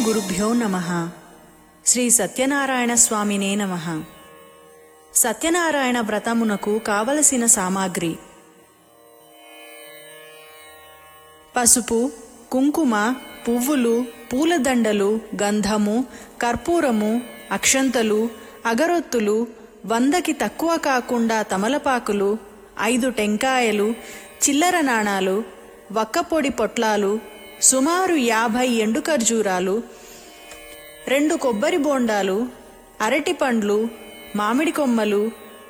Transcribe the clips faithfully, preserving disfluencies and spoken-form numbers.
గురుభ్యో నమః. శ్రీ సత్యనారాయణ స్వామినే నమః. సత్యనారాయణ వ్రతమునకు కావలసిన సామాగ్రి: పసుపు, కుంకుమ, పువ్వులు, పూలదండలు, గంధము, కర్పూరము, అక్షంతలు, అగరొత్తులు, వందకి తక్కువ కాకుండా తమలపాకులు, ఐదు టెంకాయలు, చిల్లర నాణాలు, వక్కపొడి పొట్లాలు, సుమారు యాభై ఎండు ఖర్జూరాలు, రెండు కొబ్బరి బోండాలు, అరటి పండ్లు, మామిడి కొమ్మలు,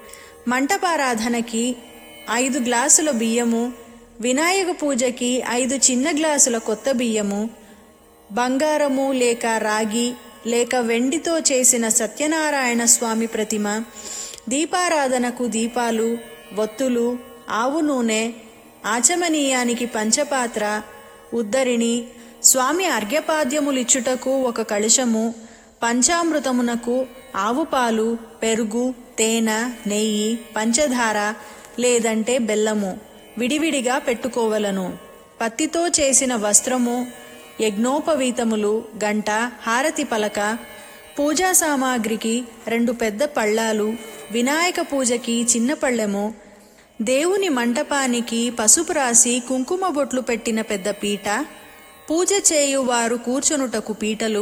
మంటపారాధనకి ఐదు గ్లాసుల బియ్యము, వినాయక పూజకి ఐదు చిన్న గ్లాసుల కొత్త బియ్యము, బంగారము లేక రాగి లేక వెండితో చేసిన సత్యనారాయణ స్వామి ప్రతిమ, దీపారాధనకు దీపాలు, వత్తులు, ఆవు నూనె, ఆచమనీయానికి పంచపాత్ర, ఉద్దరిణి, స్వామి అర్ఘ్యపాద్యములిచ్చుటకు ఒక కలశము, పంచామృతమునకు ఆవుపాలు, పెరుగు, తేనె, నెయ్యి, పంచదార లేదంటే బెల్లము విడివిడిగా పెట్టుకోవలను. పత్తితో చేసిన వస్త్రము, యజ్ఞోపవీతములు, గంట, హారతి పలక, పూజా సామాగ్రికి రెండు పెద్ద పళ్ళాలు, వినాయక పూజకి చిన్న పళ్ళెము, దేవుని మంటపానికి పసుపు రాసి కుంకుమ బొట్లు పెట్టిన పెద్ద పీట, పూజ చేయువారు కూర్చొనుటకు పీటలు,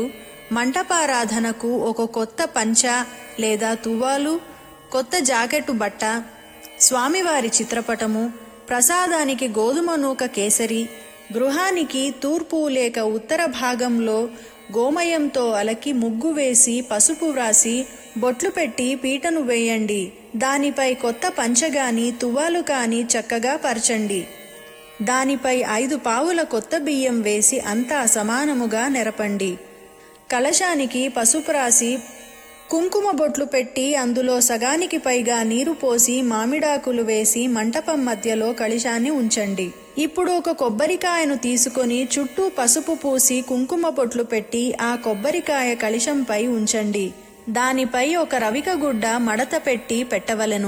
మంటపారాధనకు ఒక కొత్త పంచ లేదా తువ్వాలు, కొత్త జాకెట్టు బట్ట, స్వామివారి చిత్రపటము, ప్రసాదానికి గోధుమ నూక కేసరి, గృహానికి తూర్పు లేక ఉత్తర భాగంలో గోమయంతో అలకి ముగ్గు వేసి పసుపు వ్రాసి బొట్లు పెట్టి పీటను వేయండి. దానిపై కొత్త పంచగాని తువ్వాలు కాని చక్కగా పరచండి. దానిపై ఐదు పావుల కొత్త బియ్యం వేసి అంతా సమానముగా నెరపండి. కలశానికి పసుపు రాసి కుంకుమ బొట్లు పెట్టి అందులో సగానికి పైగా నీరు పోసి మామిడాకులు వేసి మంటపం మధ్యలో కలశాన్ని ఉంచండి. ఇప్పుడు ఒక కొబ్బరికాయను తీసుకొని చుట్టూ పసుపు పూసి కుంకుమ బొట్లు పెట్టి ఆ కొబ్బరికాయ కలశంపై ఉంచండి. దానిపై ఒక రవిక గుడ్డ మడత పెట్టి పెట్టవలెను.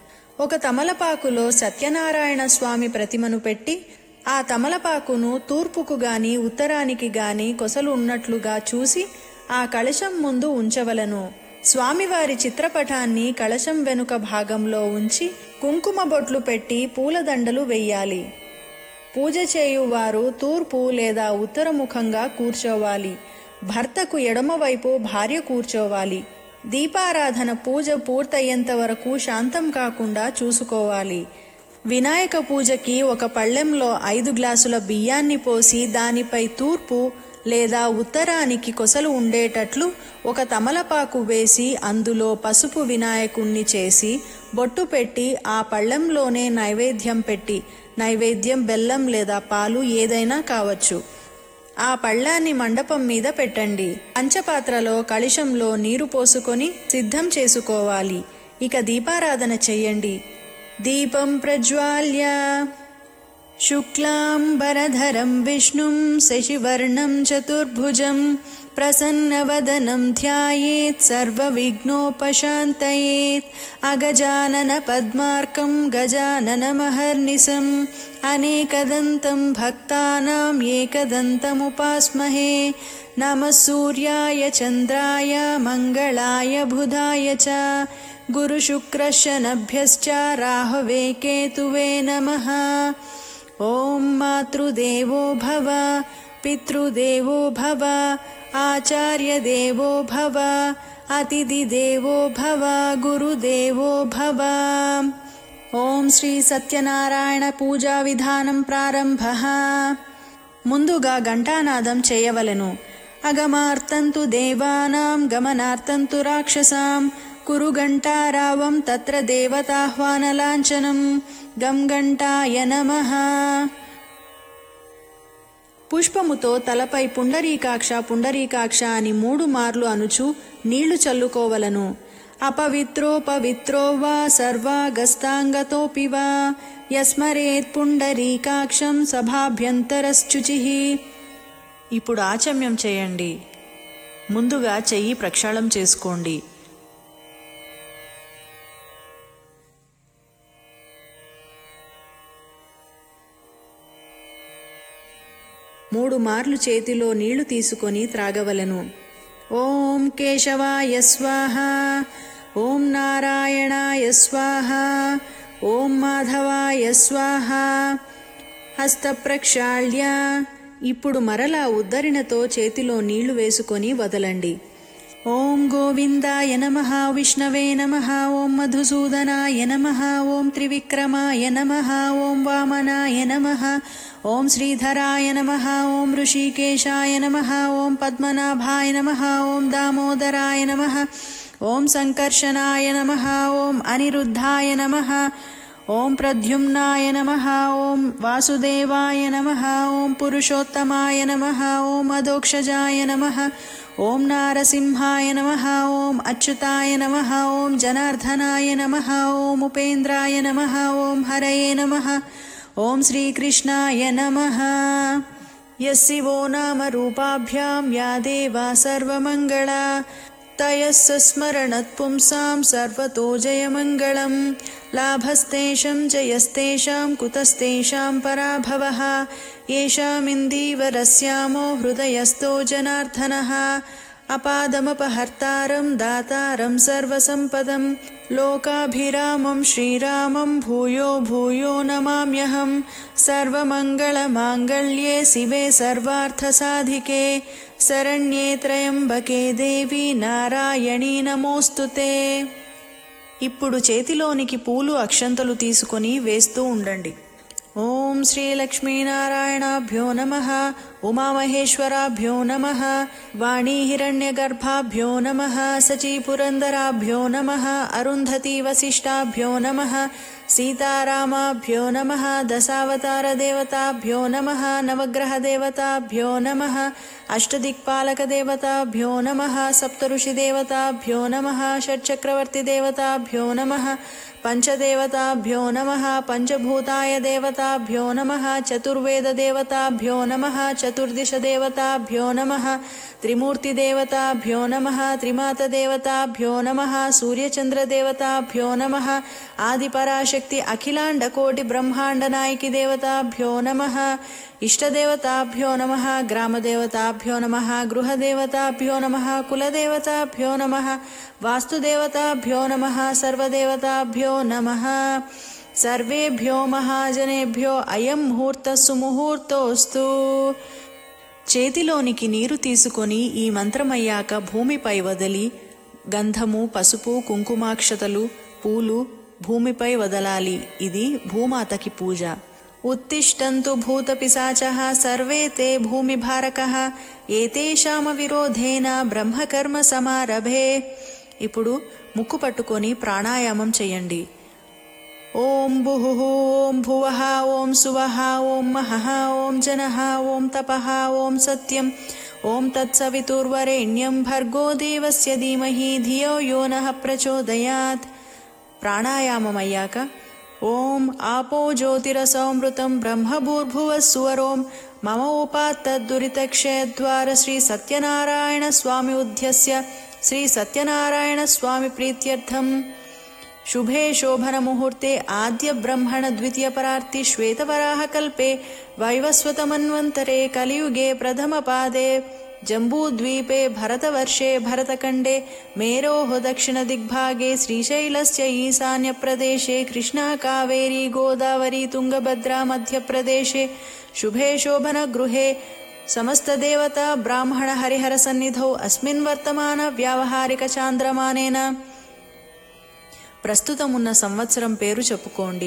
ఒక తమలపాకులో సత్యనారాయణ స్వామి ప్రతిమను పెట్టి ఆ తమలపాకును తూర్పుకు గాని ఉత్తరానికి గాని కొసలు ఉన్నట్లుగా చూసి ఆ కలశం ముందు ఉంచవలను. స్వామివారి చిత్రపటాన్ని కలశం వెనుక భాగంలో ఉంచి కుంకుమ బొట్లు పెట్టి పూలదండలు వెయ్యాలి. పూజ చేయువారు తూర్పు లేదా ఉత్తరముఖంగా కూర్చోవాలి. భర్తకు ఎడమవైపు భార్య కూర్చోవాలి. దీపారాధన పూజ పూర్తయ్యేంత వరకు శాంతం కాకుండా చూసుకోవాలి. వినాయక పూజకి ఒక పళ్ళెంలో ఐదు గ్లాసుల బియ్యాన్ని పోసి దానిపై తూర్పు లేదా ఉత్తరానికి కొసలు ఉండేటట్లు ఒక తమలపాకు వేసి అందులో పసుపు వినాయకుణ్ణి చేసి బొట్టు పెట్టి ఆ పళ్ళెంలోనే నైవేద్యం పెట్టి, నైవేద్యం బెల్లం లేదా పాలు ఏదైనా కావచ్చు, ఆ పళ్ళాన్ని మండపం మీద పెట్టండి. పంచపాత్రలో కలశంలో నీరు పోసుకొని సిద్ధం చేసుకోవాలి. ఇక దీపారాధన చెయ్యండి. దీపం ప్రజ్వాల్య శుక్లాంబరధరం విష్ణుం శశివర్ణం చతుర్భుజం ప్రసన్నవదనం ధ్యాయేత్ సర్వవిఘ్నోపశాంతయేత్. అగజానన పద్మార్కం గజాననమహర్నిశం అనేకదంతం భక్తానాం ఏకదంతముపాస్మహే. నమః సూర్యాయ చంద్రాయ మంగళాయ బుధాయ చ గురుశుక్రశనభ్యశ్చ రాహవే కేతువే నమః. ఓం మాతృదేవో భవ, పితృదేవో భవ, ఆచార్యదేవో భవ, అతిథిదేవో భవ, గురుదేవో భవ. ఓం శ్రీ సత్యనారాయణ పూజా విధానం ప్రారంభః. ముందుగా ఘంటానాదం చేయవలెను. అగమార్తంతు దేవానాం గమనార్తంతు రాక్షసాం కురు ఘంటారావం తత్ర దేవతాహ్వానలాంఛనం. గం ఘంటాయ నమః. పుష్పముతో తలపై పుండరీకాక్ష పుండరీకాక్ష అని మూడు మార్లు అనుచు నీళ్లు చల్లుకోవలను. అపవిత్రో పవిత్రో వా సర్వాగస్తాంగతోపి వా యస్మరేత్ పుండరీకాక్షం సభాభ్యంతరశ్చుచిః. ఇప్పుడు ఆచమ్యం చేయండి. ముందుగా చెయ్యి ప్రక్షాళన చేసుకోండి. మూడు మార్లు చేతిలో నీళ్లు తీసుకొని త్రాగవలెను. ఓం కేశవాయ స్వాహ, ఓం నారాయణాయ స్వాహ, ఓం మాధవాయ స్వాహ. హస్తప్రక్షాళ్య. ఇప్పుడు మరలా ఉద్ధరణతో చేతిలో నీళ్లు వేసుకొని వదలండి. ఓం గోవిందాయ నమః, విష్ణవే నమః, ఓం మధుసూదనాయ నమః, ఓం త్రివిక్రమాయ నమః, ఓం వామనాయ నమః, ఓం శ్రీధరాయ నమః, ఓం ఋషికేశాయ నమః, ఓం పద్మనాభాయ నమః, ఓం దామోదరాయ నమః, ఓం సంకర్షణాయ నమః, ఓం అనిరుద్ధాయ నమః, ఓం ప్రద్యుమ్నాయ నమః, ఓం వాసుదేవాయ నమః, ఓం పురుషోత్తమాయ నమః, ఓం అదోక్షజాయ నమః, ఓం నారసింహాయ నమః, ఓం అచ్యుతాయ నమః, ఓం జనార్దనాయ నమః, ఓం ఉపేంద్రాయ నమః, ఓం హరయే నమః, ఓం శ్రీకృష్ణాయ నమః. యస్సివో నామ రూపాభ్యాం యా దేవా సర్వమంగళా తయస్స స్మరణత్ పుంసాం సర్వతో జయమంగళం. లాభస్తేషాం జయస్తేషాం కుతస్తేషాం పరాభవః యేషామిందీవరస్యామో హృదయస్థో జనార్దనః. అపాదమపహర్తారం దాతారం సర్వసంపదం లోకాభిరామం శ్రీరామం భూయో భూయో నమామ్యహం. సర్వమంగళమాంగళ్యే శివే సర్వార్థసాధికే శరణ్యే త్రయంబకే దేవి నారాయణీ నమోస్తుతే. ఇప్పుడు చేతిలోనికి పూలు అక్షంతలు తీసుకొని వేస్తూ ఉండండి. ఓం శ్రీ లక్ష్మీనారాయణాభ్యో నమః, ఉమామహేశ్వరాభ్యో నమః, వాణీ హిరణ్యగర్భాభ్యో నమః, సచీపురందరాభ్యో నమః, అరుంధతీ వశిష్టాభ్యో నమః, సీతారామాభ్యో నమః, దశావతారదేవతాభ్యో నమః, నవగ్రహదేవతాభ్యో నమః, అష్టదిక్పాలకదేవతాభ్యో నమః, సప్తఋషిదేవతాభ్యో నమః, షట్చక్రవర్తిదేవతాభ్యో నమః, పంచదేవతాభ్యో నమః, పంచభూతాయ దేవతాభ్యో నమః, చతుర్వేదదేవతాభ్యో నమః, చతుర్దిశదేవతాభ్యో నమః, త్రిమూర్తిదేవతాభ్యో నమః, త్రిమాతదేవతాభ్యో నమః, సూర్యచంద్రదేవతాభ్యో నమః, ఆదిపరాశక్తి అఖిలాండకోటి బ్రహ్మాండ నాయకి దేవతాభ్యో నమః, ఇష్టదేవతాభ్యో నమః, గ్రామదేవతాభ్యో నమః, గృహదేవతాభ్యో నమః, కులదేవతాభ్యో నమః, వాస్తుదేవతాభ్యో నమః, సర్వదేవతాభ్యో నమః. సర్వేభ్యో మహాజనేభ్యో అయం ముహూర్త సుముహూర్తోస్తు. చేతిలోనికి నీరు తీసుకొని ఈ మంత్రమయ్యాక భూమిపై వదిలి గంధము, పసుపు, కుంకుమాక్షతలు, పూలు భూమిపై వదలాలి. ఇది భూమాతకి పూజ. ఉత్తిష్టంతు భూతపిశాచః సర్వే తే భూమిభారకః ఏతేషామ విరోధేన బ్రహ్మకర్మ సమారభే. ఇప్పుడు ముక్కు పట్టుకొని ప్రాణాయామం చెయ్యండి. ఓం భుః, ఓం భువః, ఓం సువః, ఓం మహః, ఓం జనః, ఓం తపః, ఓం సత్యం, ఓం తత్సవితుర్వరేణ్యం భర్గో దేవస్య ధీమహి ధియో యో నః ప్రచోదయాత్. ప్రాణాయామమయ్యాక ఓం ఆపో జ్యోతిరసోమృతం బ్రహ్మభూర్భువః సువరోం మమ ఉపాత్తద్దురితక్షయద్వార శ్రీ సత్యనారాయణ స్వామి ఉద్యస్య శ్రీ సత్యనారాయణ స్వామి ప్రీత్యర్థం. శుభే శోభన ముహూర్తే ఆద్య బ్రహ్మణ ద్వితీయ పరార్తి శ్వేతవరాహ కల్పే వైవస్వతమన్వంతరే కలియుగే ప్రథమ పాదే జంబూద్వీపే భరతవర్షే భరతఖండే మేరోః దక్షిణ దిగ్భాగే శ్రీశైలస్య ఈశాన్య ప్రదేశే కృష్ణా కావేరీ గోదావరీ తుంగభద్రా మధ్యప్రదేశే శుభే శోభన గృహే సమస్త దేవతా బ్రాహ్మణ హరిహర సన్నిధౌ అస్మిన్ వర్తమాన వ్యావహారిక చాంద్రమానేన. ప్రస్తుతం ఉన్న సంవత్సరం పేరు చెప్పుకోండి.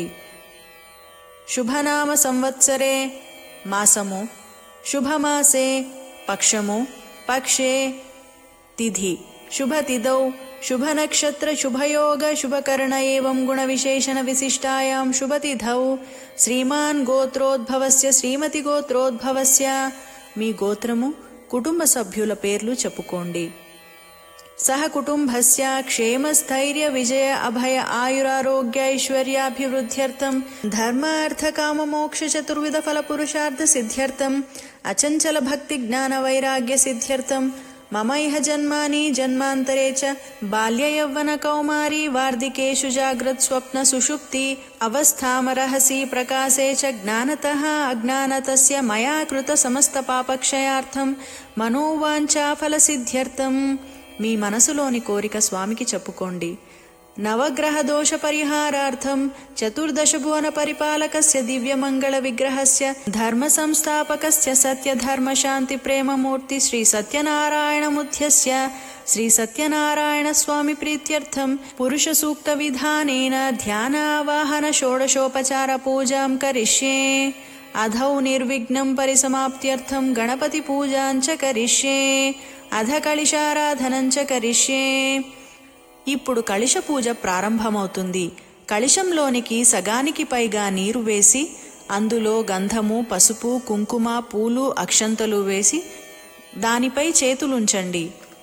శుభనామ సంవత్సరే మాసము, శుభమాసే పక్షము, పక్షే తిథి, శుభతిథౌ శుభనక్షత్ర శుభయోగ శుభకర్ణ ఏవం గుణ విశేషణ విశిష్టాయాం శుభతిథౌ శ్రీమాన్ గోత్రోద్భవస్య శ్రీమతి గోత్రోద్భవస్య. మీ గోత్రము, కుటుంబ సభ్యుల పేర్లు చెప్పుకోండి. సహ కుటుంబస్య క్షేమస్థైర్య విజయ అభయ ఆయురారోగ్య ఐశ్వర్యాభివృద్ధ్యర్థం ధర్మ అర్థ కామ మోక్ష చతుర్విధ ఫల పురుషార్థ సిద్ధ్యర్థం అచంచల భక్తి జ్ఞాన వైరాగ్య సిద్ధ్యర్థం మమైహ జన్మాని జన్మాంతరే చ బాల్య యవ్వన కౌమారీ వార్ధికేషు జాగ్రత్ స్వప్న సుషుప్తి అవస్థామరహసి ప్రకాశే చ జ్ఞానతః అజ్ఞానతస్య మయా కృత సమస్త పాపక్షయార్థం మనోవాంఛా ఫలసిద్ధ్యర్థం. మీ మనసులోని కోరిక స్వామికి చెప్పుకోండి. నవగ్రహ దోష పరిహారార్థం చతుర్దశ భువన పరిపాలకస్య దివ్యమంగళ విగ్రహస్య ధర్మ సంస్థాపకస్య సత్య ధర్మ శాంతి ప్రేమమూర్తి శ్రీ సత్యనారాయణముధ్యస్య శ్రీ సత్యనారాయణ స్వామి ప్రీత్యర్థం పురుష సూక్త విధానేన ధ్యానావాహన షోడశోపచార పూజాం కరిష్యే. అధౌ నిర్విఘ్నం పరిసమాప్త్యర్థం గణపతి పూజాంచ కరిష్యే. అధ కళిశారాధనంచ కరిష్యే. ఇప్పుడు కళిశ పూజ ప్రారంభమవుతుంది. కళిశంలోనికి సగానికి పైగా నీరు వేసి అందులో గంధము, పసుపు, కుంకుమ, పూలు, అక్షంతలు వేసి దానిపై చేతులుంచండి.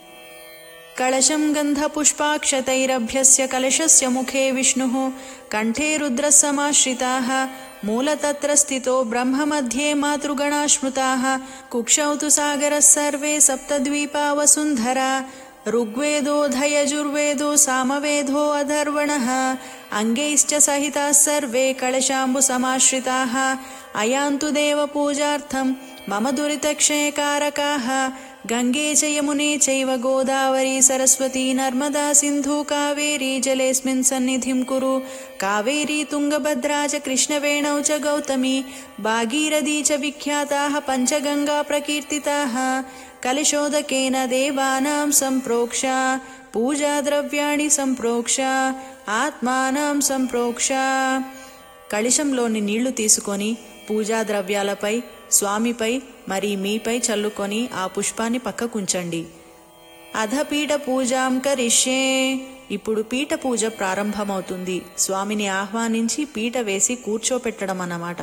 కళశం గంధ పుష్పాక్షతైరభ్యస్య కలశస్య ముఖే విష్ణుః కంఠే రుద్రः సమాశ్రితాః మూలతత్ర స్థితో బ్రహ్మ మధ్యే మాతృగణాశ్మృతాః కుక్షౌ తు సాగరः సర్వే సప్తద్వీపా వసుంధరా ఋగ్వేదోऽధయజుర్వేదో సామవేదో అధర్వణః అంగైశ్చ సహితాः సర్వే కళశాంబు సమాశ్రితాః అయాంతు దేవ పూజార్థం మమ దురితక్షయకారకాః గంగే చ యమునే చైవ గోదావరీ సరస్వతీ నర్మదా సింధు కావేరీ జలేస్మిన్ సన్నిధిం కురు. కావేరీ తుంగభద్రా చ కృష్ణవేణౌ చ గౌతమీ భాగీరథీ చ విఖ్యాతాః పంచగంగా ప్రకీర్తితాః. కలశోదకేన దేవానాం సంప్రోక్ష పూజా ద్రవ్యాణి సంప్రోక్ష ఆత్మానాం సంప్రోక్ష. కళశంలోని నీళ్లు తీసుకొని పూజా ద్రవ్యాలపై, స్వామిపై మరి మీపై చల్లుకొని ఆ పుష్పాన్ని పక్కకుంచండి. అధ పీఠ పూజాం కరిష్యే. ఇప్పుడు పీఠ పూజ ప్రారంభమవుతుంది. స్వామిని ఆహ్వానించి పీఠ వేసి కూర్చోపెట్టడం అన్నమాట.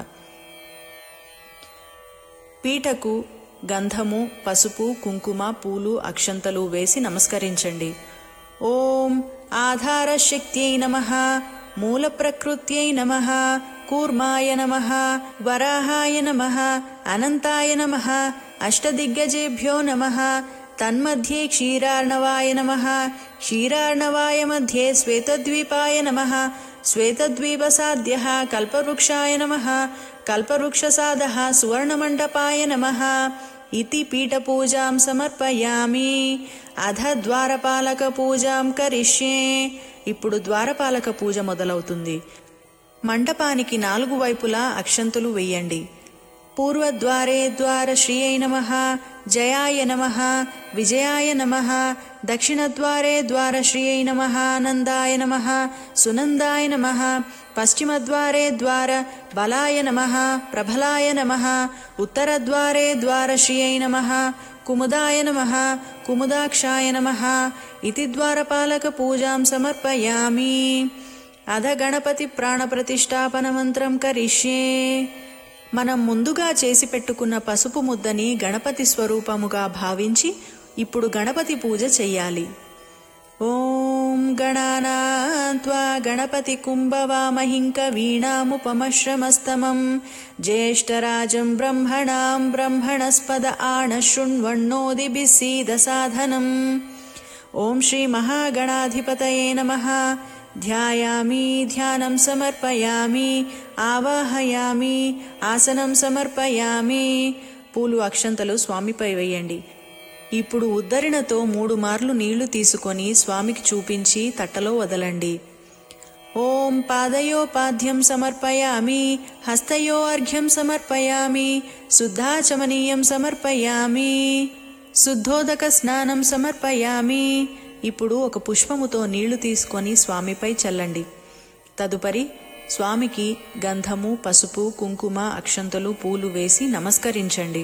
పీఠకు గంధము, పసుపు, కుంకుమ, పూలు, అక్షంతలు వేసి నమస్కరించండి. ఓం ఆధారశక్త్యై నమః, మూల ప్రకృత్యై నమః, కూర్మాయ నమః, వరాహాయ నమః, అనంతాయ నమః, అష్టదిగ్గజేభ్యో నమః. తన్మధ్యే క్షీరార్ణవాయ నమః, క్షీరార్ణవాయ మధ్యే శ్వేతద్వీపాయ నమః, శ్వేతద్వీపసాద్యః కల్పవృక్షాయ నమః, కల్పవృక్షసాదః సువర్ణమండపాయ నమః ఇతి పీఠపూజాం సమర్పయామి. అధ ద్వారపాలక పూజాం కరిష్యే. ఇప్పుడు ద్వారపాలక పూజ మొదలవుతుంది. మండపానికి నాలుగు వైపులా అక్షంతులు వెయ్యండి. పూర్వద్వారే ద్వారశ్రీయై నమః, జయాయ నమః, విజయాయ నమః. దక్షిణద్వారే ద్వారశ్రీయై నమః, నందాయ నమః, సునందాయ నమః. పశ్చిమద్వారే ద్వార బలాయ నమః, ప్రభలాయ నమః. ఉత్తరద్వారే ద్వారశ్రీయై నమః, కుముదాయ నమః, కుముదాక్షాయ నమః ఇతి ద్వారపాలక పూజాం సమర్పయామి. అధ గణపతి ప్రాణప్రతిష్ఠాపన మంత్రం కరిష్యే. మనం ముందుగా చేసి పెట్టుకున్న పసుపు ముద్దని గణపతి స్వరూపముగా భావించి ఇప్పుడు గణపతి పూజ చెయ్యాలి. ఓం గణానాన్త్వా గణపతి కుంభవామహింక వీణాముపమశ్రమస్తమం జ్యేష్ఠరాజం బ్రహ్మణాం బ్రహ్మణస్పద ఆణ శృణ్వన్నోదిభిः సీద సాధనం. ఓం శ్రీ మహాగణాధిపతయే నమః. ధ్యాయామి, ధ్యానం సమర్పయామి, ఆవాహయామి, ఆసనం సమర్పయామి. పూలు, అక్షంతలు స్వామిపై వేయండి. ఇప్పుడు ఉద్ధరణతో మూడు మార్లు నీళ్లు తీసుకొని స్వామికి చూపించి తట్టలో వదలండి. ఓం పాదయో పాద్యం సమర్పయామి, హస్తయో అర్ఘ్యం సమర్పయామి, శుద్ధాచమనీయం సమర్పయామి, శుద్ధోదక స్నానం సమర్పయామి. ఇప్పుడు ఒక పుష్పముతో నీళ్లు తీసుకొని స్వామిపై చల్లండి. తదుపరి స్వామికి గంధము, పసుపు, కుంకుమ, అక్షంతలు, పూలు వేసి నమస్కరించండి.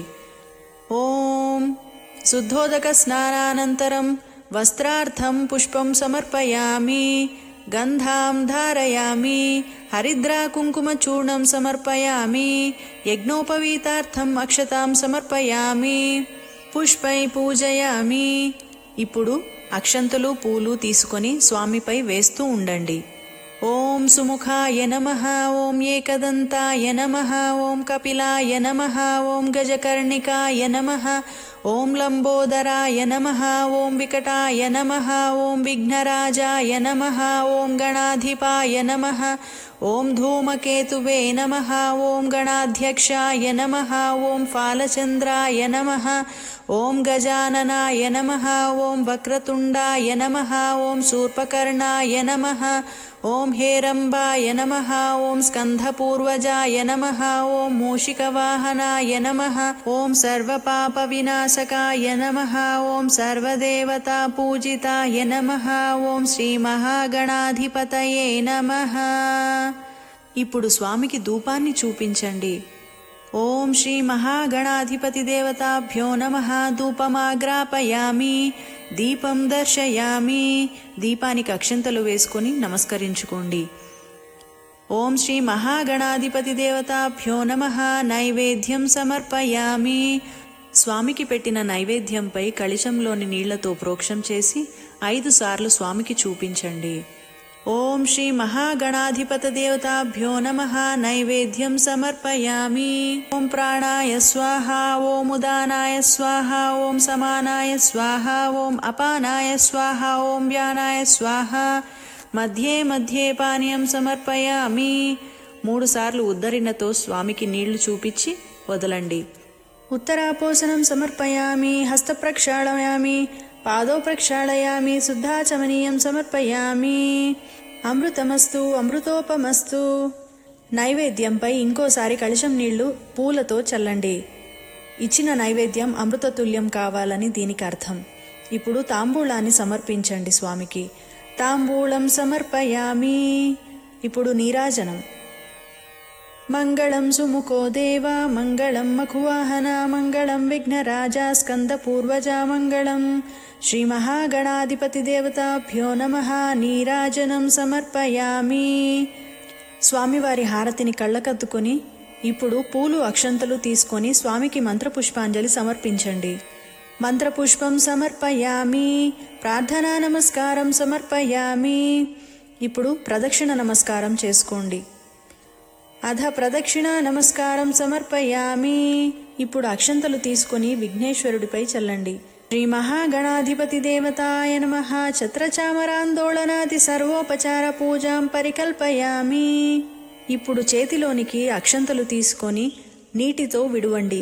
ఓం శుద్ధోదక స్నానానంతరం వస్త్రార్థం పుష్పం సమర్పయామి, గంధాం ధారయామి, హరిద్రా కుంకుమ చూర్ణం సమర్పయామి, యజ్ఞోపవీతార్థం అక్షతాం సమర్పయామి, పుష్పై పూజయామి. ఇప్పుడు అక్షంతలు, పూలు తీసుకొని స్వామిపై వేస్తూ ఉండండి. ఓం సుముఖాయ నమః, ఓం ఏకదంతాయ నమః, ఓం కపిలాయ నమః, ఓం గజకర్ణికాయ నమః, ఓం లంబోదరాయ నమః. ఓం వికటాయ నమః. ఓం విఘ్నరాజాయ నమః. ఓం గణాధిపాయ నమః. ఓం ధూమకేతువే నమః. ఓం గణాధ్యక్షాయ నమః. ఓం ఫాలచంద్రాయ నమః. ఓం గజాననాయ నమః. ఓం వక్రతుండాయ నమః. ఓం శూర్పకర్ణాయ నమః. ఓం హేరంబాయ నమః. ఓం స్కంధపూర్వజాయ నమః. ఓం మూషికవాహనాయ నమః. ఓం సర్వపాప వినాశకాయ నమః. ఓం సర్వదేవతా పూజితాయ నమః. ఓం శ్రీ మహాగణాధిపతయే నమః. ఇప్పుడు స్వామికి ధూపాన్ని చూపించండి. ఓం శ్రీ మహాగణాధిపతి దేవతాభ్యో నమః. ధూపమాగ్రాపయామి. దీపం దర్శయామి. దీపానికి అక్షంతలు వేసుకొని నమస్కరించుకోండి. ఓం శ్రీ మహాగణాధిపతి దేవతాభ్యో నమః. నైవేద్యం సమర్పయామి. స్వామికి పెట్టిన నైవేద్యంపై కళిశంలోని నీళ్లతో ప్రోక్షం చేసి ఐదు సార్లు స్వామికి చూపించండి. ఓం శ్రీ మహాగణాధిపత దేవతాభ్యో నమః. నైవేద్యం సమర్పయామి. ఓం ప్రాణాయ స్వాహ. ఓం ఉదానాయ స్వాహ. ఓం సమానాయ స్వాహ. ఓం అపానాయ స్వాహ. ఓం వ్యానాయ స్వాహ. మధ్యే మధ్యే పానీయం సమర్పయామి. మూడు సార్లు ఉద్ధరణతో స్వామికి నీళ్లు చూపించి వదలండి. ఉత్తరాపోసనం సమర్పయామి. హస్త ప్రక్షాళయామి. పాదో ప్రక్షాళయామి. శుద్ధాచమనీయం సమర్పయామి. అమృతమస్తు అమృతోపమస్తు. నైవేద్యంపై ఇంకోసారి కలశం నీళ్లు పూలతో చల్లండి. ఇచ్చిన నైవేద్యం అమృతతుల్యం కావాలని దీనికి అర్థం. ఇప్పుడు తాంబూలాన్ని సమర్పించండి స్వామికి. తాంబూలం సమర్పయామి. ఇప్పుడు నీరాజనం. మంగళం సుముఖో దేవ. మంగళం మఖువాహన. మంగళం విఘ్నరాజా స్కందపూర్వజ. మంగళం శ్రీ మహాగణాధిపతి దేవతాభ్యో నమః. నీరాజనం సమర్పయామి. స్వామివారి హారతిని కళ్ళకద్దుకొని ఇప్పుడు పూలు అక్షంతలు తీసుకొని స్వామికి మంత్రపుష్పాంజలి సమర్పించండి. మంత్రపుష్పం సమర్పయామి. ప్రార్థనా నమస్కారం సమర్పయామి. ఇప్పుడు ప్రదక్షిణ నమస్కారం చేసుకోండి. అధ ప్రదక్షిణ నమస్కారం సమర్పయామి. ఇప్పుడు అక్షంతలు తీసుకొని విఘ్నేశ్వరుడిపై చల్లండి. శ్రీ మహాగణాధిపతి దేవతాయ నమః. ఛత్రచామరాందోళనాది సర్వోపచార పూజాం పరికల్పయామి. ఇప్పుడు చేతిలోనికి అక్షంతలు తీసుకొని నీటితో విడువండి.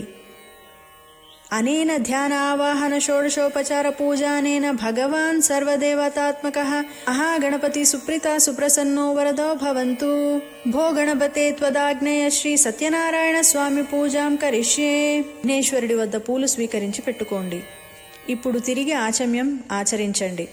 అనేన ధ్యాన ఆవాహన షోడశోపచార పూజానేన భగవాన్ సర్వదేవతాత్మకః మహాగణపతి సుప్రీత సుప్రసన్నో వరదో భవంతు. భో గణపతే త్వదాజ్ఞయ శ్రీ సత్యనారాయణ స్వామి పూజాం కరిష్యే. విఘ్నేశ్వరుడి వద్ద పూలు స్వీకరించి పెట్టుకోండి. ఇప్పుడు తిరిగి ఆచమ్యం ఆచరించండి.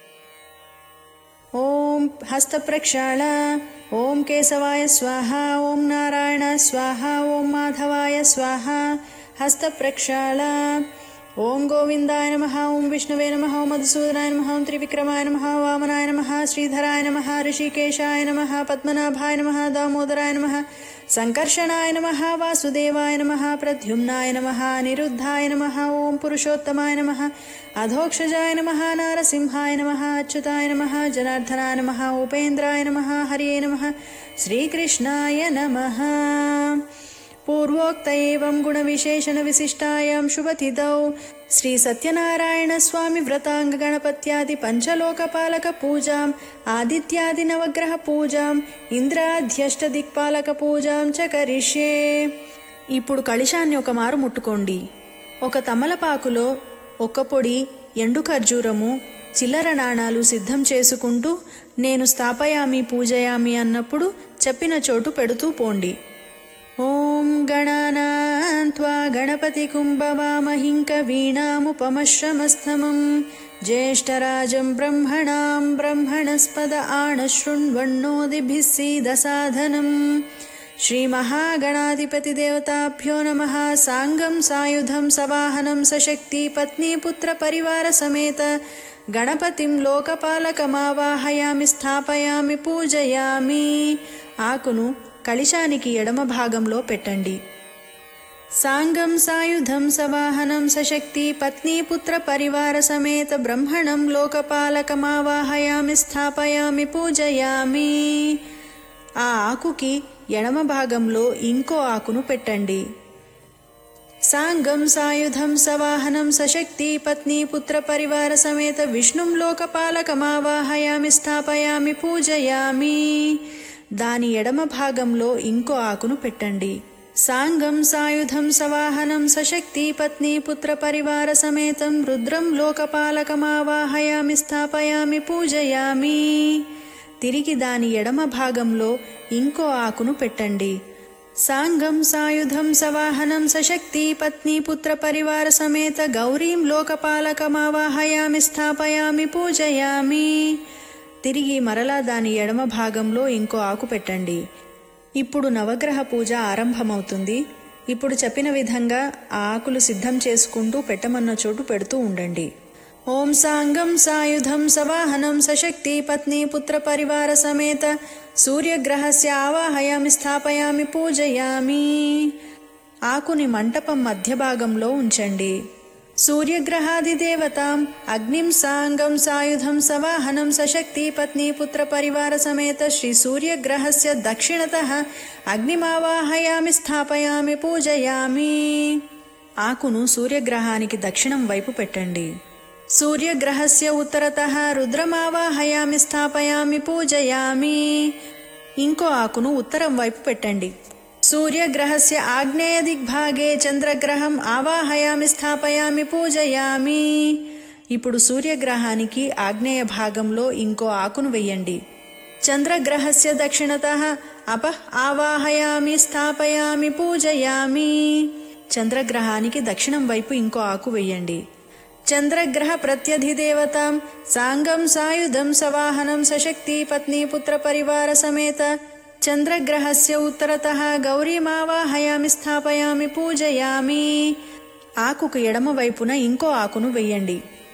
ఓం హస్త ప్రక్షాళ. ఓం కేశవాయ స్వాహ. ఓం నారాయణ స్వాహ. ఓం మాధవాయ స్వాహ. హస్త ప్రక్షాళ. ఓం గోవిందాయ నమః. ఓం విష్ణవే నమః. ఓం మధుసూదనాయ నమః. ఓం త్రివిక్రమాయ నమః. వామనాయ నమః. శ్రీధరాయ నమః. ఋషికేశాయ నమః. పద్మనాభాయ నమః. దామోదరాయ నమః. సంకర్షణాయ నమః. వాసుదేవాయ నమః. ప్రద్యుమ్నాయ నమః. నిరుద్ధాయ నమః. ఓం పురుషోత్తమాయ నమః. అధోక్షజాయ నమః. నారసింహాయ నమః. అచ్యుతాయ నమః. జనార్దనాయ నమః. ఉపేంద్రాయ నమః. హరియే నమః. శ్రీకృష్ణాయ నమః. పూర్వోక్త ఏవం గుణ విశేషణ విశిష్టాయాం శుభతిథౌ శ్రీ సత్యనారాయణ స్వామి వ్రతాంగ గణపత్యాది పంచలోకపాలక పూజాం ఆదిత్యాది నవగ్రహ పూజాం ఇంద్రాధ్యష్ట దిక్పాలక పూజాం చ కరిష్యే. ఇప్పుడు కళిశాన్ని ఒక మారు ముట్టుకోండి. ఒక తమలపాకులో ఒక్క పొడి ఎండు ఖర్జూరము చిల్లర నాణాలు సిద్ధం చేసుకుంటూ నేను స్థాపయామి పూజయామి అన్నప్పుడు చెప్పిన చోటు పెడుతూ పోండి. ఓం గణానాం త్వా గణపతి కుంభవామహిం కవీనాముపమశ్రమస్తమం జ్యేష్ఠరాజం బ్రహ్మణాం బ్రహ్మణస్పద ఆనశృణ్వన్నోదిభిः సీదసాధనం. శ్రీ మహాగణాధిపతి దేవతాభ్యో నమః. సాంగం సాయుధం సవాహనం సశక్తి పత్ని పుత్ర పరివార సమేత గణపతిం లోకపాలకమావాహయామి స్థాపయామి పూజయామి. ఆకును కళిశానికి ఎడమ భాగంలో పెట్టండి. సాంగం సాయుధం సవాహనం సశక్తి పత్ని పుత్ర పరివార సమేత బ్రహ్మణం లోకపాలకమావాహయామి స్థాపయామి పూజయామి. ఆ ఆకుకి ఎడమ భాగంలో ఇంకో ఆకును పెట్టండి. సాంగం సాయుధం సవాహనం సశక్తి పత్ని పుత్ర పరివార సమేత విష్ణుం లోకపాలకమావాహయామి స్థాపయామి పూజయామి. దాని ఎడమ భాగంలో ఇంకో ఆకును పెట్టండి. సాంగం సాయుధం సవాహనం సశక్తి పత్ని పుత్ర పరివార సమేతం రుద్రం లోకపాలకమావాహయామి స్థాపయామి పూజయామి. తిరిగి దాని ఎడమ భాగంలో ఇంకో ఆకును పెట్టండి. సాంగం సాయుధం సవాహనం సశక్తి పత్ని పుత్ర పరివార సమేత గౌరీం లోకపాలకమావాహయామి స్థాపయామి పూజయామి. తిరిగి మరలా దాని ఎడమ భాగంలో ఇంకో ఆకు పెట్టండి. ఇప్పుడు నవగ్రహ పూజ ఆరంభమవుతుంది. ఇప్పుడు చెప్పిన విధంగా ఆ ఆకులు సిద్ధం చేసుకుంటూ పెట్టమన్న చోటు పెడుతూ ఉండండి. ఓం సాంగం సాయుధం సవాహనం సశక్తి పత్ని పుత్ర పరివార సమేత సూర్యగ్రహస్య ఆవాహయామి స్థాపయామి పూజయామి. ఆకుని మంటపం మధ్య భాగంలో ఉంచండి. సూర్యగ్రహాది దేవతాం అగ్నిం సాంగం సాయుధం సవాహనం సశక్తి పత్ని పుత్ర పరివార సమేత శ్రీ సూర్యగ్రహస్య దక్షిణతః అగ్నిమావాహయామి స్థాపయామి పూజయామి. ఆకును సూర్యగ్రహానికి దక్షిణం వైపు పెట్టండి. సూర్యగ్రహస్య ఉత్తరతః రుద్రమావాహయామి స్థాపయామి పూజయామి. ఇంకో ఆకును ఉత్తరం వైపు పెట్టండి. సూర్యగ్రహస్య ఆగ్నేయ దిగ్భాగే చంద్రగ్రహం ఆవాహయామి స్థాపయామి పూజయామి. ఇప్పుడు సూర్యగ్రహానికి ఆగ్నేయ భాగంలో ఇంకో ఆకును వెయ్యండి. చంద్రగ్రహస్య దక్షిణతః అపః ఆవాహయామి స్థాపయామి పూజయామి. చంద్రగ్రహానికి దక్షిణం వైపు ఇంకో ఆకు వెయ్యండి. చంద్రగ్రహ ప్రత్యధిదేవతాం సాంగం సాయుధం సవాహనం సశక్తి పత్ని పుత్ర పరివార సమేత చంద్రగ్రహస్య ఉత్తరతః గౌరీమావాహయామి స్థాపయామి పూజయామి. ఆకుకు ఎడమ వైపున ఇంకో ఆకును వెయ్యండి.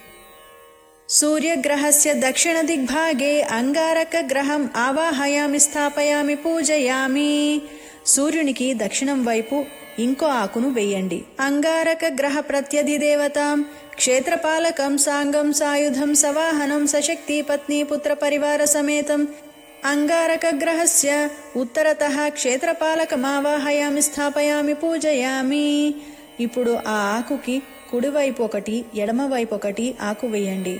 సూర్యగ్రహస్య దక్షిణ దిగ్భాగే అంగారక గ్రహం ఆవాహయామి స్థాపయామి పూజయామి. సూర్యునికి దక్షిణం వైపు ఇంకో ఆకును వెయ్యండి. అంగారక గ్రహ ప్రత్యధిదేవతాం క్షేత్రపాలకం సాంగం సాయుధం సవాహనం సశక్తి పత్ని పుత్ర పరివార సమేతం అంగారక గ్రహస్య ఉత్తరతః క్షేత్రపాలకమావాహయామి స్థాపయామి పూజయామి. ఇప్పుడు ఆ ఆకుకి కుడివైపు ఒకటి ఎడమవైపు ఒకటి ఆకు వేయండి.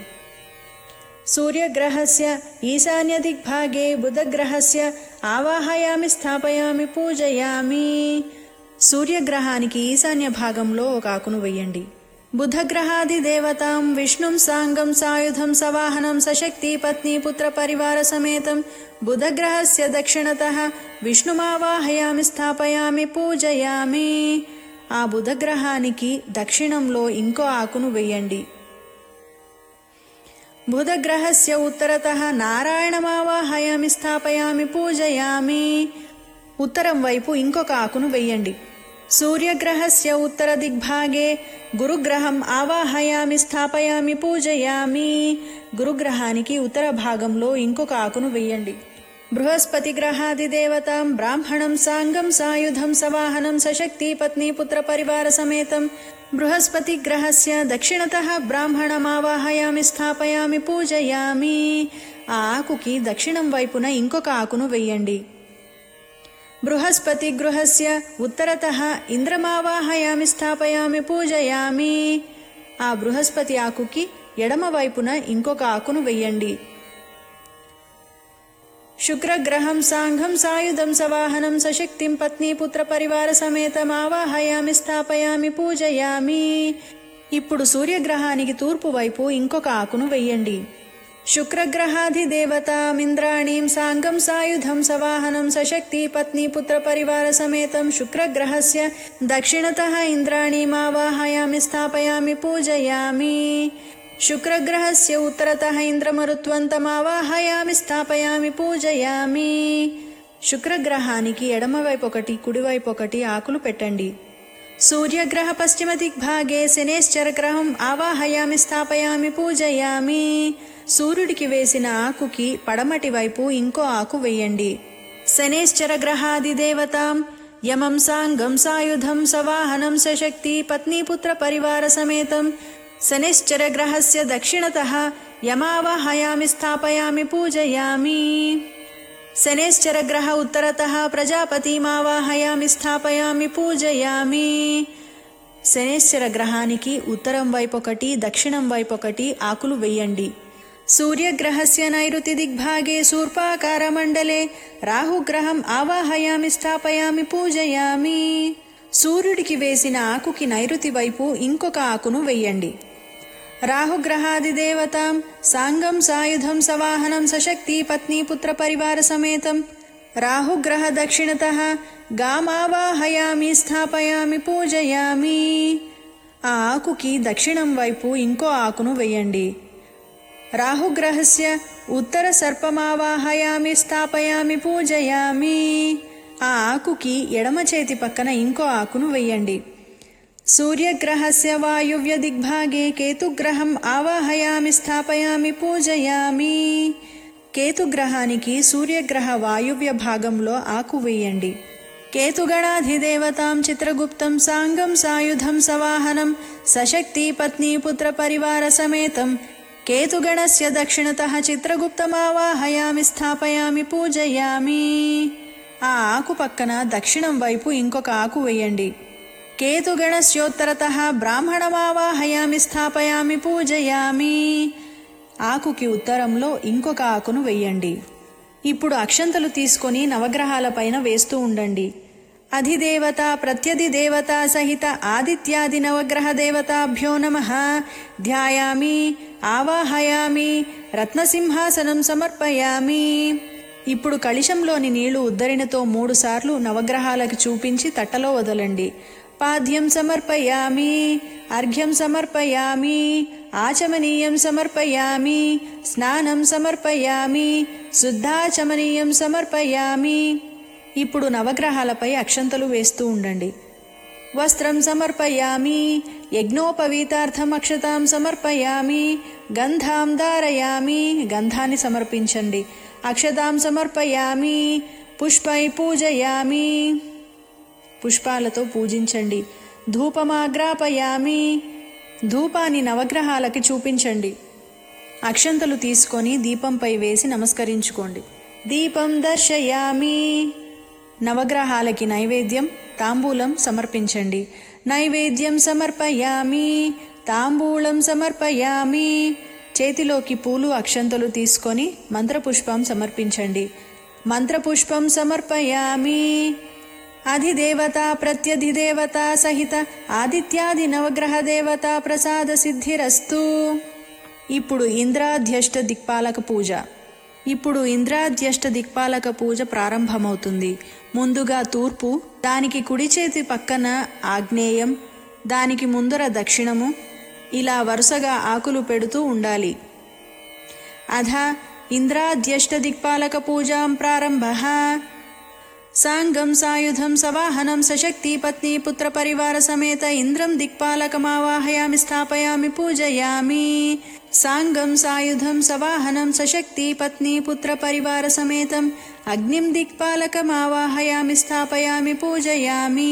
సూర్యగ్రహస్య ఈశాన్య దిగ్భాగే బుధగ్రహస్య ఆవాహయామి స్థాపయామి పూజయామి. సూర్యగ్రహానికి ఈశాన్య భాగంలో ఒక ఆకును వేయండి. బుధగ్రహాది దేవతాం విష్ణుం సాంగం సాయుధం సవాహనం సశక్తి పత్ని పుత్ర పరివార సమేతం బుధగ్రహస్య దక్షిణతః విష్ణుమావాహయామి స్థాపయామి పూజయామి. ఆ బుధగ్రహానికి దక్షిణంలో ఇంకో ఆకును వెయ్యండి. బుధగ్రహస్య ఉత్తరతః నారాయణమావాహయామి స్థాపయామి పూజయామి. ఉత్తరం వైపు ఇంకొక ఆకును వెయ్యండి. సూర్యగ్రహస్య ఉత్తర దిగ్భాగే గురుగ్రహం ఆవాహయామి స్థాపయామి పూజయామి. గురుగ్రహానికి ఉత్తర భాగంలో ఇంకొక ఆకును వెయ్యండి. బృహస్పతి గ్రహాది దేవతాం బ్రాహ్మణం సాంగం సాయుధం సవాహనం సశక్తి పత్ని పుత్ర పరివార సమేతం బృహస్పతి గ్రహస్య దక్షిణతః బ్రాహ్మణమావాహయామి స్థాపయామి పూజయామి. ఆ ఆకుకి దక్షిణం వైపున ఇంకొక ఆకును వెయ్యండి. బృహస్పతి గృహస్య ఉత్తరతః ఇంద్రమావాహయామి స్థాపయామి పూజయామి. ఆ బృహస్పతి ఆకుకి ఎడమ వైపున ఇంకొక ఆకును వెయ్యండి. శుక్రగ్రహం సాంఘం సాయుధం సవాహనం సశక్తిం పత్ని పుత్ర పరివార సమేతమావాహయామి స్థాపయామి పూజయామి. ఇప్పుడు సూర్యగ్రహానికి తూర్పు వైపు ఇంకొక ఆకును వెయ్యండి. శుక్రగ్రహాది దేవతామింద్రాణీం సాంగం సాయుధం సవాహనం సశక్తి పత్ని పుత్ర పరివార సమేతం శుక్రగ్రహస్య దక్షిణతః ఇంద్రాణీమావాహయామి స్థాపయామి పూజయామి. శుక్రగ్రహస్య ఉత్తరతః ఇంద్రమరుత్వంతమావాహయామి స్థాపయామి పూజయామి. శుక్రగ్రహానికి ఎడమవైపు ఒకటి కుడివైపు ఒకటి ఆకులు పెట్టండి. సూర్యగ్రహ పశ్చిమ దిగ్భాగే శనేశ్చర గ్రహం ఆవాహయామి స్థాపయామి పూజయామి. సూర్యుడికి వేసిన ఆకుకి పడమటి వైపు ఇంకో ఆకు వెయ్యండి. శనేశ్చర గ్రహాది దేవతాం యమం సాంగం సాయుధం సవాహనం సశక్తి పత్నీపుత్ర పరివార సమేతం శనేశ్చర గ్రహస్య దక్షిణతః యమావాహయామి స్థాపయామి పూజయామి. శనేశ్చర గ్రహ ఉత్తరతః ప్రజాపతిమావాహయామి స్థాపయామి పూజయామి. శనేశ్వర గ్రహానికి ఉత్తరం వైపు ఒకటి దక్షిణం వైపు ఒకటి ఆకులు వెయ్యండి. సూర్యగ్రహస్య నైరుతి దిగ్భాగే శూర్పాకారమండలే రాహుగ్రహం ఆవాహయామి స్థాపయామి పూజయామి. సూర్యుడికి వేసిన ఆకుకి నైరుతి వైపు ఇంకొక ఆకును వెయ్యండి. రాహుగ్రహాదిదేవతాం సాంగం సాయుధం సవాహనం సశక్తి పత్ని పుత్ర పరివార సమేతం రాహుగ్రహ దక్షిణతః గామావాహయామి స్థాపయామి పూజయామి. ఆ ఆకుకి దక్షిణం వైపు ఇంకో ఆకును వెయ్యండి. రాహుగ్రహస్య ఉత్తర సర్పమావాహయామి స్థాపయామి పూజయామి. ఆ ఆకుకి ఎడమ చేతి పక్కన ఇంకో ఆకును వెయ్యండి. సూర్యగ్రహస్య వాయువ్య దిగ్భాగే కేతుగ్రహం ఆవాహయామి స్థాపయామి పూజయామి. కేతుగ్రహానికి సూర్యగ్రహ వాయువ్య భాగంలో ఆకు వేయండి. కేతుగణాధిదేవతాం చిత్రగుప్తం సాంగం సాయుధం సవాహనం సశక్తి పత్ని పుత్ర పరివార సమేతం కేతుగణస్య దక్షిణతః చిత్రగుప్తమావాహయామి స్థాపయామి పూజయామి. ఆ ఆకు పక్కన దక్షిణం వైపు ఇంకొక ఆకు వేయండి. కేతుగణస్యోత్తరతః బ్రాహ్మణమావాహయామి స్థాపయామి పూజయామి. ఆకుకి ఉత్తరంలో ఇంకొక ఆకును వెయ్యండి. ఇప్పుడు అక్షంతలు తీసుకొని నవగ్రహాల పైన వేస్తూ ఉండండి. అధిదేవత ప్రత్యధిదేవత సహిత ఆదిత్యాది నవగ్రహ దేవతాభ్యో నమః ధ్యాయామి ఆవాహయామి రత్నసింహాసనం సమర్పయామి. ఇప్పుడు కళిశంలోని నీళ్లు ఉద్ధరిణతో మూడు సార్లు నవగ్రహాలకు చూపించి తట్టలో వదలండి. పాద్యం సమర్పయామి అర్ఘ్యం సమర్పయామి ఆచమనీయం సమర్పయామి స్నానం సమర్పయామి శుద్ధాచమనీయం సమర్పయామి. ఇప్పుడు నవగ్రహాలపై అక్షంతలు వేస్తూ ఉండండి. వస్త్రం సమర్పయామి యజ్ఞోపవీతార్థం అక్షతాం సమర్పయామి గంధాం ధారయామి. గంధాన్ని సమర్పించండి. అక్షతాం సమర్పయామి పుష్పై పూజయామి. పుష్పాలతో పూజించండి. ధూపమాగ్రాపయామి. ధూపాన్ని నవగ్రహాలకి చూపించండి. అక్షంతలు తీసుకొని దీపంపై వేసి నమస్కరించుకోండి. దీపం దర్శయామి. నవగ్రహాలకి నైవేద్యం తాంబూలం సమర్పించండి. నైవేద్యం సమర్పయామి తాంబూలం సమర్పయామి. చేతిలోకి పూలు అక్షంతలు తీసుకొని మంత్రపుష్పం సమర్పించండి. మంత్రపుష్పం సమర్పయామి. అధిదేవత ప్రత్యధిదేవత సహిత ఆదిత్యాది నవగ్రహ దేవత ప్రసాద సిద్ధిరస్తు. ఇప్పుడు ఇంద్రాధ్యష్ట దిక్పాలక పూజ. ఇప్పుడు ఇంద్రాధ్యష్ట దిక్పాలక పూజ ప్రారంభమవుతుంది. ముందుగా తూర్పు, దానికి కుడి చేతి పక్కన ఆగ్నేయం, దానికి ముందర దక్షిణము, ఇలా వరుసగా ఆకులు పెడుతూ ఉండాలి. అధ ఇంద్రాధ్యష్ట దిక్పాలక పూజాం ప్రారంభః. సాంగం సాయుధం సవాహనం సశక్తి పత్ని పుత్ర పరివార సమేత ఇంద్రం దిక్పాలకమావాహయామి స్థాపయామి పూజయామి. సాంగం సాయుధం సవాహనం సశక్తి పత్ని పుత్ర పరివార సమేతం అగ్నిం దిక్పాలకమావాహయామి స్థాపయామి పూజయామి.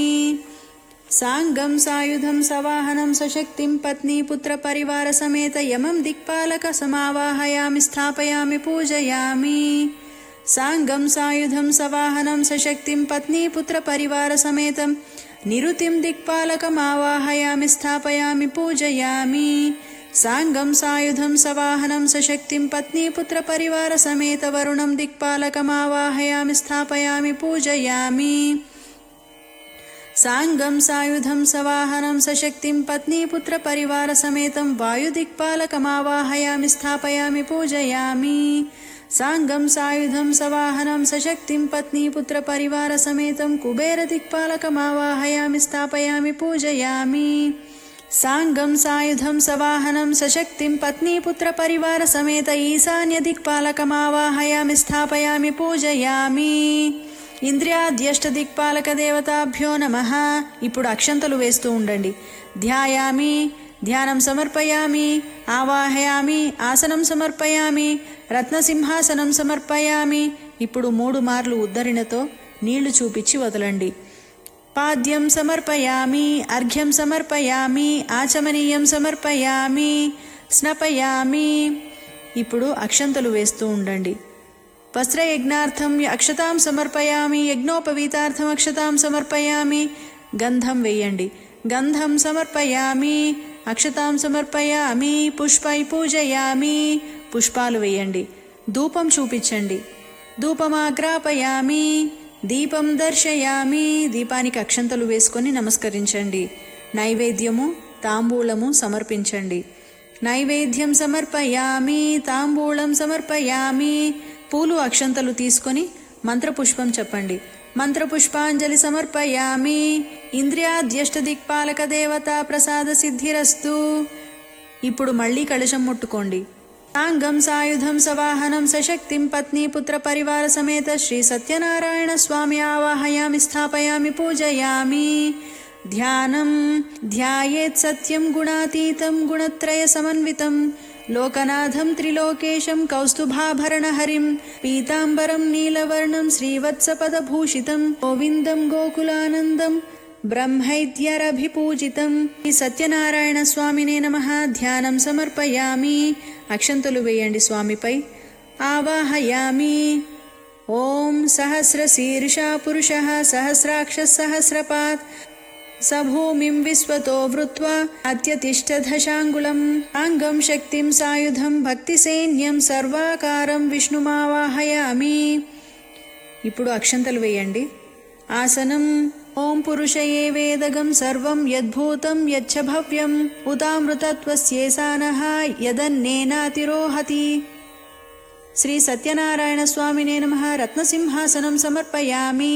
సాంగం సాయుధం సవాహనం సశక్తిం పత్ని పుత్ర పరివార సమేత యమం దిక్పాలక సమావాహయామి స్థాపయామి పూజయామి. సాంగం సాయుధం సవాహనం సశక్తిం పత్ని పుత్ర పరివార సమేతం నిరుతిం దిక్పాలకమావాహయామి స్థాపయామి పూజయామి. సాంగం సాయుధం సవాహనం సశక్తిం పత్ని పుత్ర పరివార సమేత వరుణం దిక్పాలకమావాహయామి స్థాపయామి పూజయామి. సాంగం సాయుధం సవాహనం సశక్తిం పత్ని పుత్ర పరివార సమేతం వాయు దిక్పాలకమావాహయామి స్థాపయామి పూజయామి. సాంగం సాయుధం సవాహనం సశక్తిం పత్ని పుత్ర పరివార సమేతం కుబేర దిక్పాలకమావాహయామి స్థాపయామి పూజయామి. సాంగం సాయుధం సవాహనం సశక్తిం పత్ని పుత్ర పరివార సమేత ఈశాన్య దిక్పాలకమావాహయామి స్థాపయామి పూజయామి. ఇంద్రియాధ్యష్ట దిక్పాలక దేవతాభ్యో నమః. ఇప్పుడు అక్షంతలు వేస్తూ ఉండండి. ధ్యాయామి ధ్యానం సమర్పయామి ఆవాహయామి ఆసనం సమర్పయామి రత్నసింహాసనం సమర్పయామి. ఇప్పుడు మూడు మార్లు ఉద్ధరిణతో నీళ్లు చూపించి వదలండి. పాద్యం సమర్పయామి అర్ఘ్యం సమర్పయామి ఆచమనీయం సమర్పయామి స్నపయామి. ఇప్పుడు అక్షంతలు వేస్తూ ఉండండి. వస్త్రయజ్ఞార్థం అక్షతాం సమర్పయామి యజ్ఞోపవీతార్థం అక్షతాం సమర్పయామి. గంధం వేయండి. గంధం సమర్పయామి, అక్షతాం సమర్పయామి, పుష్పై పూజయామి. పుష్పాలు వేయండి. ధూపం చూపించండి. ధూపమాగ్రాపయామి, దీపం దర్శయామి. దీపానికి అక్షంతలు వేసుకొని నమస్కరించండి. నైవేద్యము తాంబూలము సమర్పించండి. నైవేద్యం సమర్పయామి, తాంబూలం సమర్పయామి. పూలు అక్షంతలు తీసుకొని మంత్రపుష్పం చెప్పండి. మంత్రపుష్పాంజలి సమర్పయామి. ఇంద్రియాద్యష్ట దిక్పాలక దేవతా ప్రసాద సిద్ధిరస్తు. ఇప్పుడు మళ్ళీ కలశం ముట్టుకోండి. సాంగం సాయుధం సవాహనం సశక్తిం పత్ని పుత్ర పరివార సమేత శ్రీ సత్యనారాయణ స్వామి ఆవాహయామి, స్థాపయామి, పూజయామి. ధ్యానం ధ్యాయేత్ సత్యం గుణాతీతం గుణత్రయ సమన్వితం లోకనాథం త్రిలోకేశం కౌస్తుభాభరణ హరిం పీతాంబరం నీలవర్ణం శ్రీవత్సపదభూషితం గోవిందం గోకులానందం బ్రహ్మైద్యరభిపూజితం. శ్రీ సత్యనారాయణ స్వామినే నమః. ధ్యానం సమర్పయామి. అక్షంతలు వేయండి స్వామిపై. ఆవాహయామి. ఓం సహస్రశీర్షా పురుషః సహస్రాక్ష సహస్రపాత్ సభూమిం విశ్వతో వృత్వా అత్యతిష్టదశాంగుళం అంగం శక్తిం సాయుధం భక్తిసైన్యం సర్వాకారం విష్ణుమావాహయామి. ఇప్పుడు అక్షంతలు వేయండి. ఆసనం ఓం పురుషయే వేదగం సర్వం యద్భూతం యచ్చ భవ్యం ఉతామృతత్వస్యేసానః యదన్నేనాతిరోహతి. శ్రీ సత్యనారాయణ స్వామినే నమః. రత్నసింహాసనం సమర్పయామి.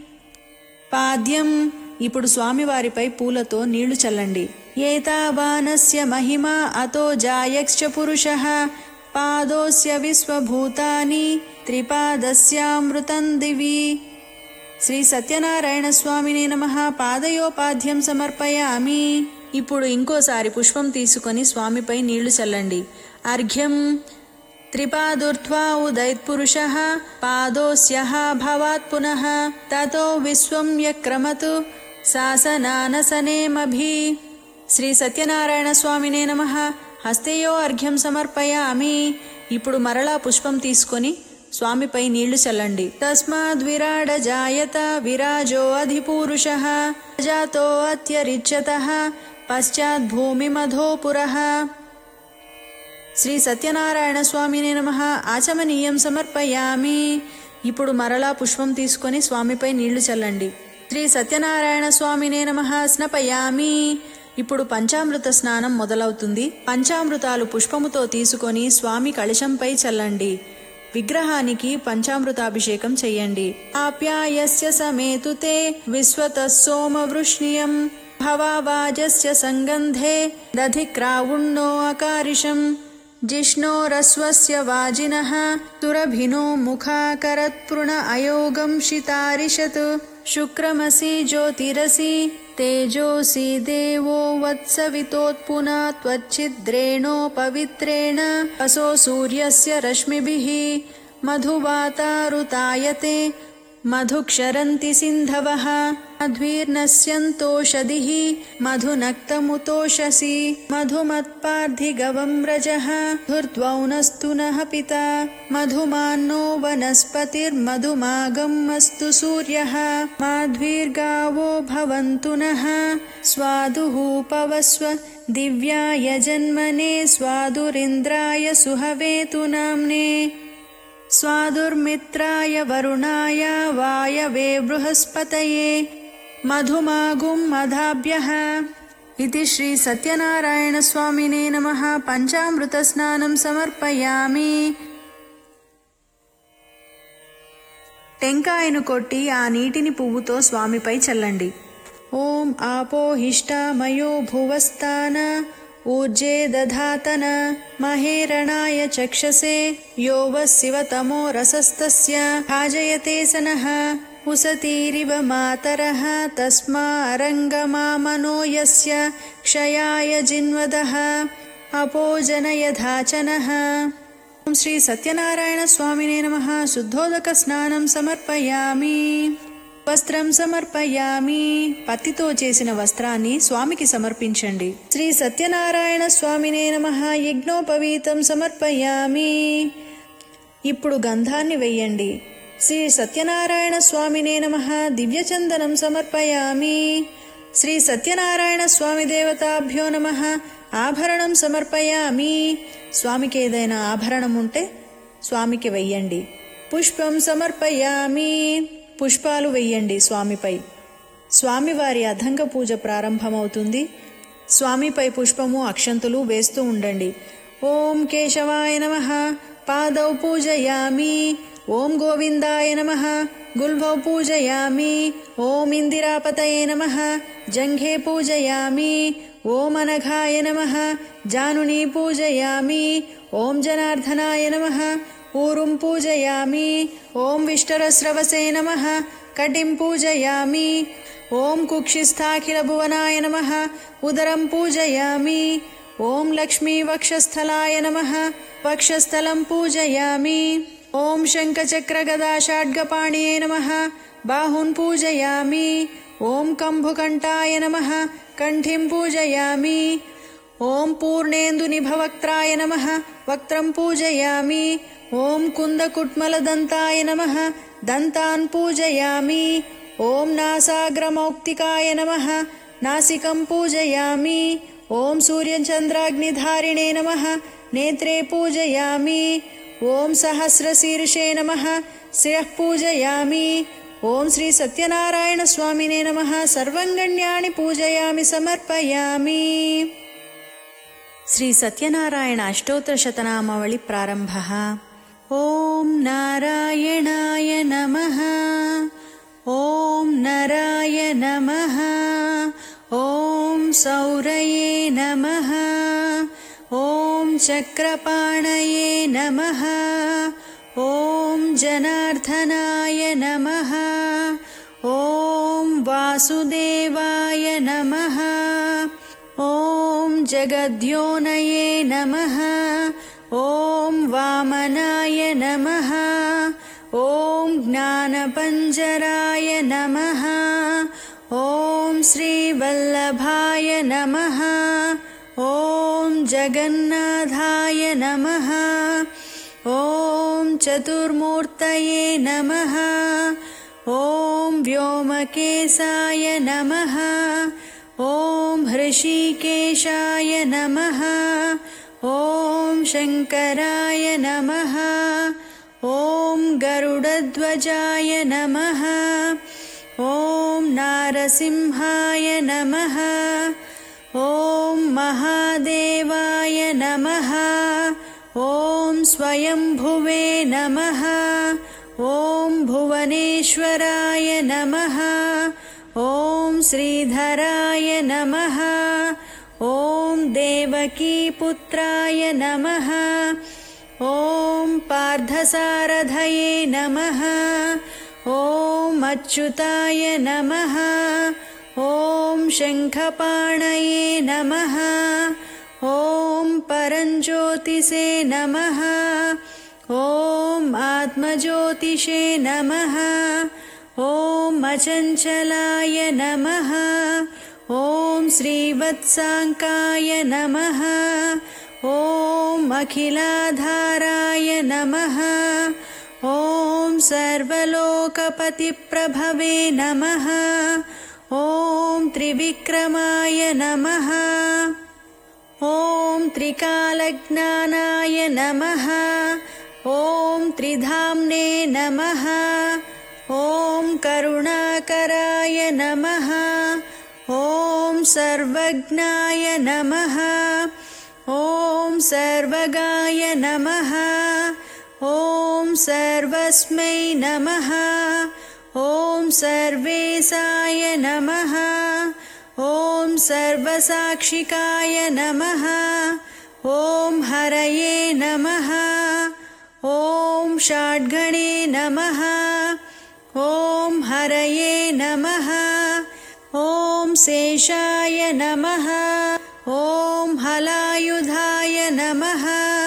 పాద్యం ఇప్పుడు స్వామివారిపై పూలతో నీళ్లు చల్లండి. ఏతావానస్య మహిమా అతో జాయక్ష పురుషః పాదోస్య విశ్వభూతాని త్రిపాదస్యామృతం దివి. శ్రీ సత్యనారాయణ స్వామినే నమః. పాదయోపాధ్యం సమర్పయామి. ఇప్పుడు ఇంకోసారి పుష్పం తీసుకొని స్వామిపై నీళ్లు చల్లండి. అర్ఘ్యం త్రిపాదుర్ధ్వా ఉదయత్పురుషః పాదోస్యః భవాత్ పునః తతో విశ్వం యక్రమతు శాసనానసనేమభి. శ్రీ సత్యనారాయణ స్వామినే నమః. హస్తయో అర్ఘ్యం సమర్పయామి. ఇప్పుడు మరలా పుష్పం తీసుకొని స్వామిపై నీళ్లు చల్లండి. తస్మాద్ విరాడ జాయత విరాజో అధిపూరుషః జాతో అత్యరిచ్యతః పశ్చాత్ భూమిమధోపురః. శ్రీ సత్యనారాయణ స్వామినే నమః. ఆచమనీయం సమర్పయామి. ఇప్పుడు మరలా పుష్పం తీసుకొని స్వామిపై నీళ్లు చల్లండి. శ్రీ సత్యనారాయణ స్వామినే నమః. స్నపయామి. ఇప్పుడు పంచామృత స్నానం మొదలవుతుంది. పంచామృతాలు పుష్పముతో తీసుకొని స్వామి కలశంపై చల్లండి. విగ్రహానికి పంచామృతాభిషేకం చెయ్యండి. ఆప్యాయస్య సమేతుతే విశ్వతః సోమవృష్ణియం భవావాజస్య సంగంధే దధిక్రావుణ్ణో అకారిషం జిష్ణోరస్వస్య వాజినః తురభినో ముఖాకరత్పృణ అయోగం శితారిషత్ శుక్రమసి జ్యోతిరసి తేజోసి దేవో వత్సవితోత్పునా త్వచ్చిద్రేణో పవిత్రేణ వసో సూర్యస్య రశ్మిభిః మధువాతారుతాయతే మధుక్షరంతి సింధవః మధ్వీర్నశ్యంతోషధిః మధునక్తముతోషసి మధుమత్పార్థిగవం రజః ధుర్ద్వౌనస్తు నః పితా మధుమాన్నో వనస్పతిర్మధుమాగం అస్తు సూర్యః మాధ్వీర్గావో భవంతు నః స్వాదుః పవస్వ దివ్యాయ జన్మనే స్వాదురింద్రాయ సుహవేతు నామ్నే స్వాదుర్మిత్రాయ వరుణాయ వాయవే బృహస్పతయే మధుమాగుం మధాభ్యః. ఇది శ్రీ సత్యనారాయణ స్వామినే నమః. పంచామృత స్నానం సమర్పయామి. టెంకాయను కొట్టి ఆ నీటిని పువ్వుతో స్వామిపై చల్లండి. ఓం ఆపోహిష్టామయో భువస్థాన ఊర్జే దధాతన మహేరణాయ చక్షసే యో వశివతమో రసస్తస్య భాజయతే సనః ఉసతీరివ మాతరః తస్మారంగమామనో యస్య క్షయాయ జిన్వదః అపోజనయధాచనః. శ్రీ సత్యనారాయణ స్వామినే నమః. శుద్ధోదక స్నానం సమర్పయామి. వస్త్రం సమర్పయామి. పత్తితో చేసిన వస్త్రాన్ని స్వామికి సమర్పించండి. శ్రీ సత్యనారాయణ స్వామినే నమః. యజ్ఞోపవీతం సమర్పయామి. ఇప్పుడు గంధాన్ని వెయ్యండి. శ్రీ సత్యనారాయణ స్వామినే నమః. దివ్యచందనం సమర్పయామి. శ్రీ సత్యనారాయణ స్వామి దేవతాభ్యో నమః. ఆభరణం సమర్పయామి. స్వామికి ఏదైనా ఆభరణం ఉంటే స్వామికి వెయ్యండి. పుష్పం సమర్పయామి. పుష్పాలు వెయ్యండి స్వామిపై. స్వామివారి అధంగ పూజ ప్రారంభమవుతుంది. స్వామిపై పుష్పము అక్షంతులు వేస్తూ ఉండండి. ఓం కేశవాయ నమః. పాదౌ పూజయామి. ఓం గోవిందాయ నమః. గుల్భౌ పూజయామి. ఓం ఇందిరాపతయే నమః. జంఘే పూజయామి. ఓం అనఘాయ నమః. జానుని పూజయామి. ఓం జనార్దనాయ నమః. ఊరుం పూజయామి. ఓం విష్టరస్రవసే నమః. కటిం పూజయామి. ఓం కుక్షిస్థాఖిల భువనాయ నమః. ఉదరం పూజయామి. ఓం లక్ష్మీ వక్షస్థలాయ నమః. వక్షస్థలం పూజయామి. ఓం శంఖచక్రగదాషాడ్గపాణియే నమః. బాహున్ పూజయామి. ఓం కంభుకంఠాయ నమః. కంఠిం పూజయామి. ఓం పూర్ణేందునిభవక్త్రాయ నమః. వక్త్రం పూజయామి. ఓం కుందకుట్మలదంతాయ నమః. దంతాన్ పూజయామి. ఓం నాసాగ్రమౌక్తికాయ నమః. నాసికం పూజయామి. ఓం సూర్యచంద్రాగ్నిధారిణే నమః. నేత్రే పూజయామి. ఓం సహస్రశీర్షే నమః. శిరః పూజయామి. ఓం శ్రీ సత్యనారాయణ స్వామినే నమః. సర్వంగణ్యాని పూజయామి సమర్పయామి. శ్రీ సత్యనారాయణ అష్టోత్తర శతనామావళి ప్రారంభః. ఓం నారాయణాయ నమః. ఓం నరాయ నమః. ఓం సౌరయే నమః. ఓం చక్రపాణయే నమః. ఓం జనార్దనాయ నమః. ఓం వాసుదేవాయ నమః. ఓం జగద్యోనయే నమః. ఓం వామనాయ నమః. ఓం జ్ఞానపంజరాయ నమః. ఓం శ్రీవల్లభాయ నమః. ఓం జగన్నాథాయ నమః. ఓం చతుర్మూర్తయే నమః. ఓం వ్యోమకేశాయ నమః. ఓం హృషీకేశాయ నమః. ఓం శంకరాయ నమః. ఓం గరుడధ్వజాయ నమః. ఓం నారసింహాయ నమః. ఓం మహాదేవాయ నమః. ఓం స్వయంభువే నమః. ఓం భువనేశ్వరాయ నమః. ఓం శ్రీధరాయ నమః. ఓం దేవకీపుత్రాయ నమః. ఓం పార్థసారథయే నమః. ఓం అచ్యుతాయ నమః. ఓం శంఖపాణయే నమః. ఓం పరంజ్యోతిషే నమః. ఓం ఆత్మజ్యోతిషే నమః. ఓం అచంచలాయ నమః. ఓం శ్రీవత్సాంకాయ నమః. ఓం అఖిలాధారాయ నమః. ఓం సర్వలోకపతిప్రభవే నమః. ఓం త్రివిక్రమాయ నమః. ఓం త్రికాలజ్ఞానాయ నమః. ఓం త్రిధామ్నే నమః. ఓం కరుణాకరాయ నమః. ఓం సర్వజ్ఞాయ నమః. ఓం సర్వగాయ నమః. ఓం సర్వస్మై నమః. ఓం సర్వేశాయ నమః. ఓం సర్వసాక్షికాయ నమః. ఓం హరయే నమః. ఓం షాడ్గణే నమః. ఓం హరయే నమః. ఓం శేషాయ నమః. ఓం హలాయుధాయ నమః.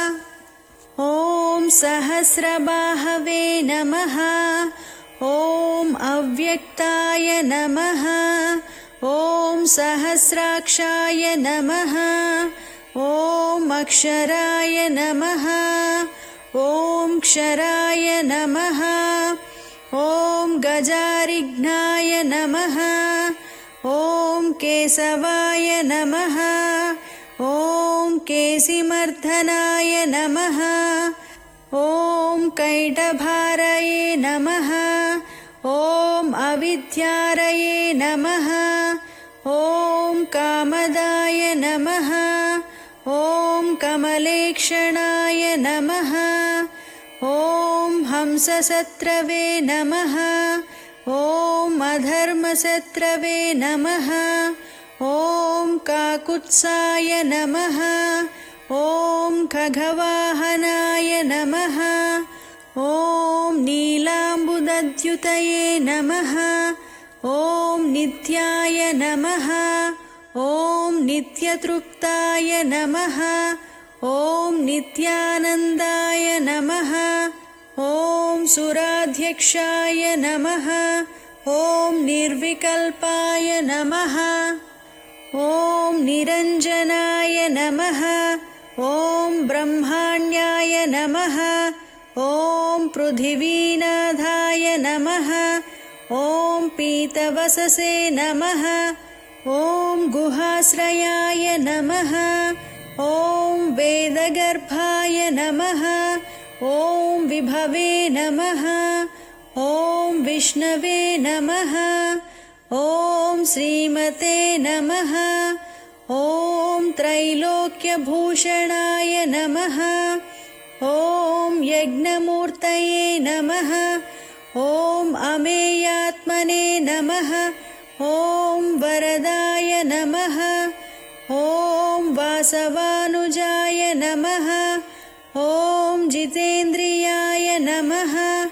ఓం సహస్రబాహవే నమః. ఓం అవ్యక్తాయ నమః. ఓం సహస్రాక్షాయ నమః. ఓం అక్షరాయ నమః. ఓం క్షరాయ నమః. ఓం గజారిఘ్నాయ నమః. ॐ केशवाय नमः। ॐ केशिमर्दनाय नमः। ॐ कैटभारये नमः। ॐ अविद्यारये नमः। ॐ कामदाय नमः। ॐ कमलेक्षणाय नमः। ॐ हंसशत्रवे नमः। ॐ अधर्मशत्रवे नमः। ॐ काकुत्साय नमः। ॐ खगवाहनाय नमः। ॐ नीलाम्बुदद्युतये नमः। ॐ नित्याय नमः। ॐ नित्यतृप्ताय नमः। ॐ नित्यानन्दाय नमः। ॐ सुराध्यक्षाय नमः। ॐ निर्विकल्पाय नमः। ॐ निरञ्जनाय नमः। ॐ ब्रह्माण्याय नमः। ॐ पृथिवीनाथाय नमः। ॐ पीतवससे नमः। ॐ गुहाश्रयाय नमः। ॐ वेदगर्भाय नमः। ॐ विभवे नमः। ॐ विष्णवे नमः। ॐ श्रीमते नमः। ॐ त्रैलोक्यभूषणाय नमः। ॐ यज्ञमूर्तये नमः। ॐ अमेयात्मने नमः। ॐ वरदाय नमः। ॐ वासवानुजाय नमः। ॐ जितेन्द्रियाय नमः।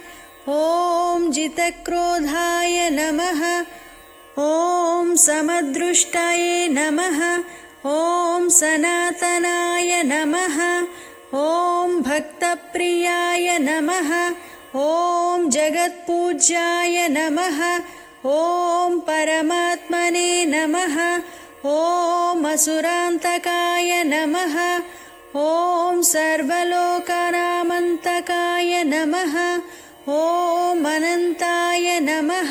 ॐ जितक्रोधाय नमः। ॐ समदृष्टये नमः। ॐ सनातनाय नमः। ॐ भक्तप्रियाय नमः। ॐ जगत्पूज्याय नमः। ॐ परमात्मने नमः। ॐ असुरान्तकाय नमः। ॐ सर्वलोकनामन्तकाय नमः। ॐ अनन्ताय नमः।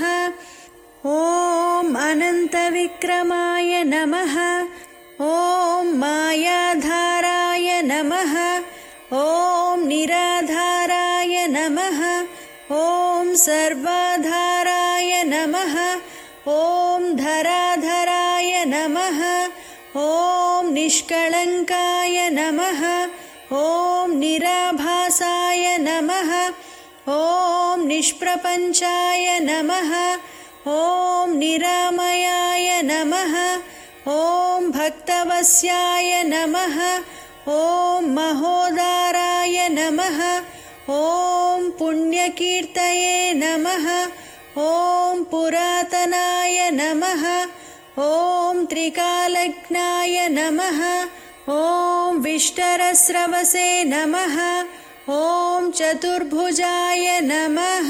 ॐ अनन्तविक्रमाय नमः। ॐ मायाधाराय नमः। ॐ निराधाराय नमः। ॐ सर्वाधाराय नमः। ॐ धराधराय नमः। ॐ निष्कळङ्काय नमः। ॐ निराभासाय नमः। ॐ निष्प्रपञ्चाय नमः। ॐ निरामयाय नमः। ॐ भक्तवस्याय नमः। ॐ महोदाराय नमः। ॐ पुण्यकीर्तये नमः। ॐ पुरातनाय नमः। ॐ त्रिकालज्ञाय नमः। ॐ विष्टरस्रवसे नमः। ॐ चतुर्भुजाय नमः।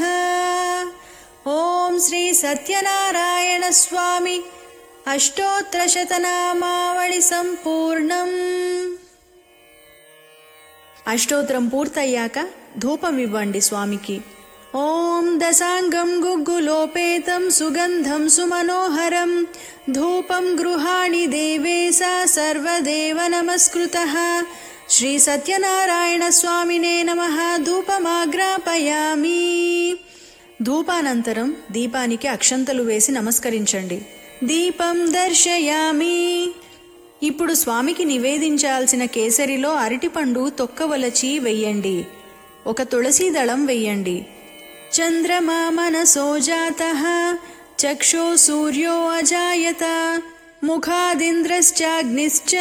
ॐ श्री सत्यनारायण स्वामी अष्टोत्तरशतनामावळि सम्पूर्णम्। అష్టోత్తరం పూర్తయ్యాక ధూపం ఇవ్వండి స్వామికి. ఓం దశాంగం గుగ్గులోపేతం సుగంధం సుమనోహరం ధూపం గృహాణి దేవేశ సర్వదేవ నమస్కృతః. శ్రీ సత్యనారాయణ స్వామినే నమః. ధూపమాగ్రాపయామి. ధూపానంతరం దీపానికి అక్షంతలు వేసి నమస్కరించండి. దీపం దర్శయామి. ఇప్పుడు స్వామికి నివేదించాల్సిన కేసరిలో అరటిపండు తొక్కవలచి వెయ్యండి. ఒక తులసీ దళం వెయ్యండి. చంద్రమా మనసో జాతః చక్షో సూర్యో అజాయత ముఖాదింద్రశ్చాగ్నిశ్చ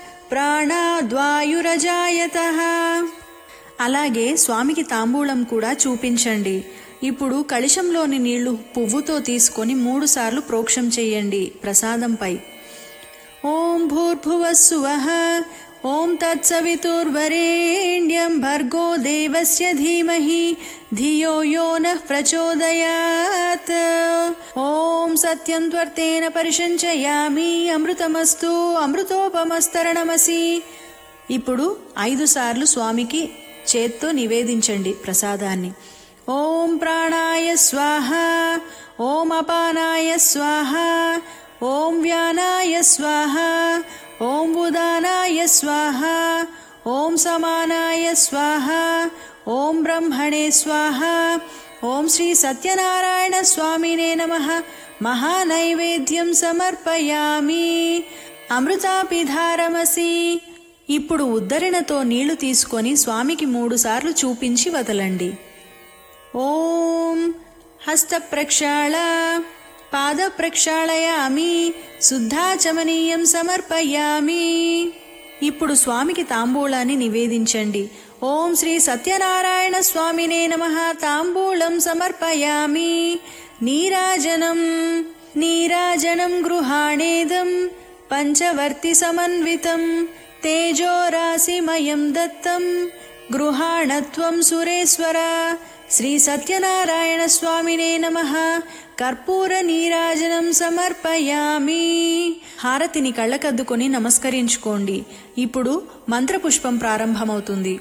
ప్రాణాద్వాయురజాయతః. అలాగే స్వామికి తాంబూలం కూడా చూపించండి. ఇప్పుడు కళిశంలోని నీళ్లు పువ్వుతో తీసుకొని మూడు సార్లు ప్రోక్షం చెయ్యండి ప్రసాదంపై. ఓం భూర్భువస్సువః ఓం తత్సవితుర్వరేణ్యం భర్గో దేవస్య ధీమహి ధియో యో నః ప్రచోదయాత్. ఓం సత్యం త్వర్తేన పరిశంచయామి అమృతమస్తు అమృతోపమస్తరణమసి. ఇప్పుడు ఐదు సార్లు స్వామికి చేత్తో నివేదించండి ప్రసాదాన్ని. ఓం ప్రాణాయ స్వాహ. ఓం అపానాయ స్వాహ. ఓం వ్యానాయ స్వాహ, ఓం ఉదానాయ స్వాహ, ఓం సమానాయ స్వాహ, ఓం బ్రహ్మణే స్వాహ, ఓం శ్రీ సత్యనారాయణ స్వామినే నమః. మహానైవేద్యం సమర్పయామి. అమృతాపిధారమసి. ఇప్పుడు ఉద్ధరణతో నీళ్లు తీసుకొని స్వామికి మూడు సార్లు చూపించి వదలండి. ఓం హస్త ప్రక్షాళ, పాద ప్రక్షాళయామి, శుద్ధాచమనీయం సమర్పయామి. ఇప్పుడు స్వామికి తాంబూలాన్ని నివేదించండి. ఓం శ్రీ సత్యనారాయణ స్వామినే నమః. తాంబూలం సమర్పయామి. నీరాజనం నీరాజనం గృహాణేదం పంచవర్తి సమన్వితం తేజోరాశిమయం దత్తం గృహాణత్వం సురేశ్వర. శ్రీ సత్యనారాయణ స్వామినే నమః. కర్పూర నీరాజనం సమర్పయామి. హారతిని కళ్ళకద్దుకొని నమస్కరించుకోండి. ఇప్పుడు మంత్రపుష్పం ప్రారంభమవుతుంది.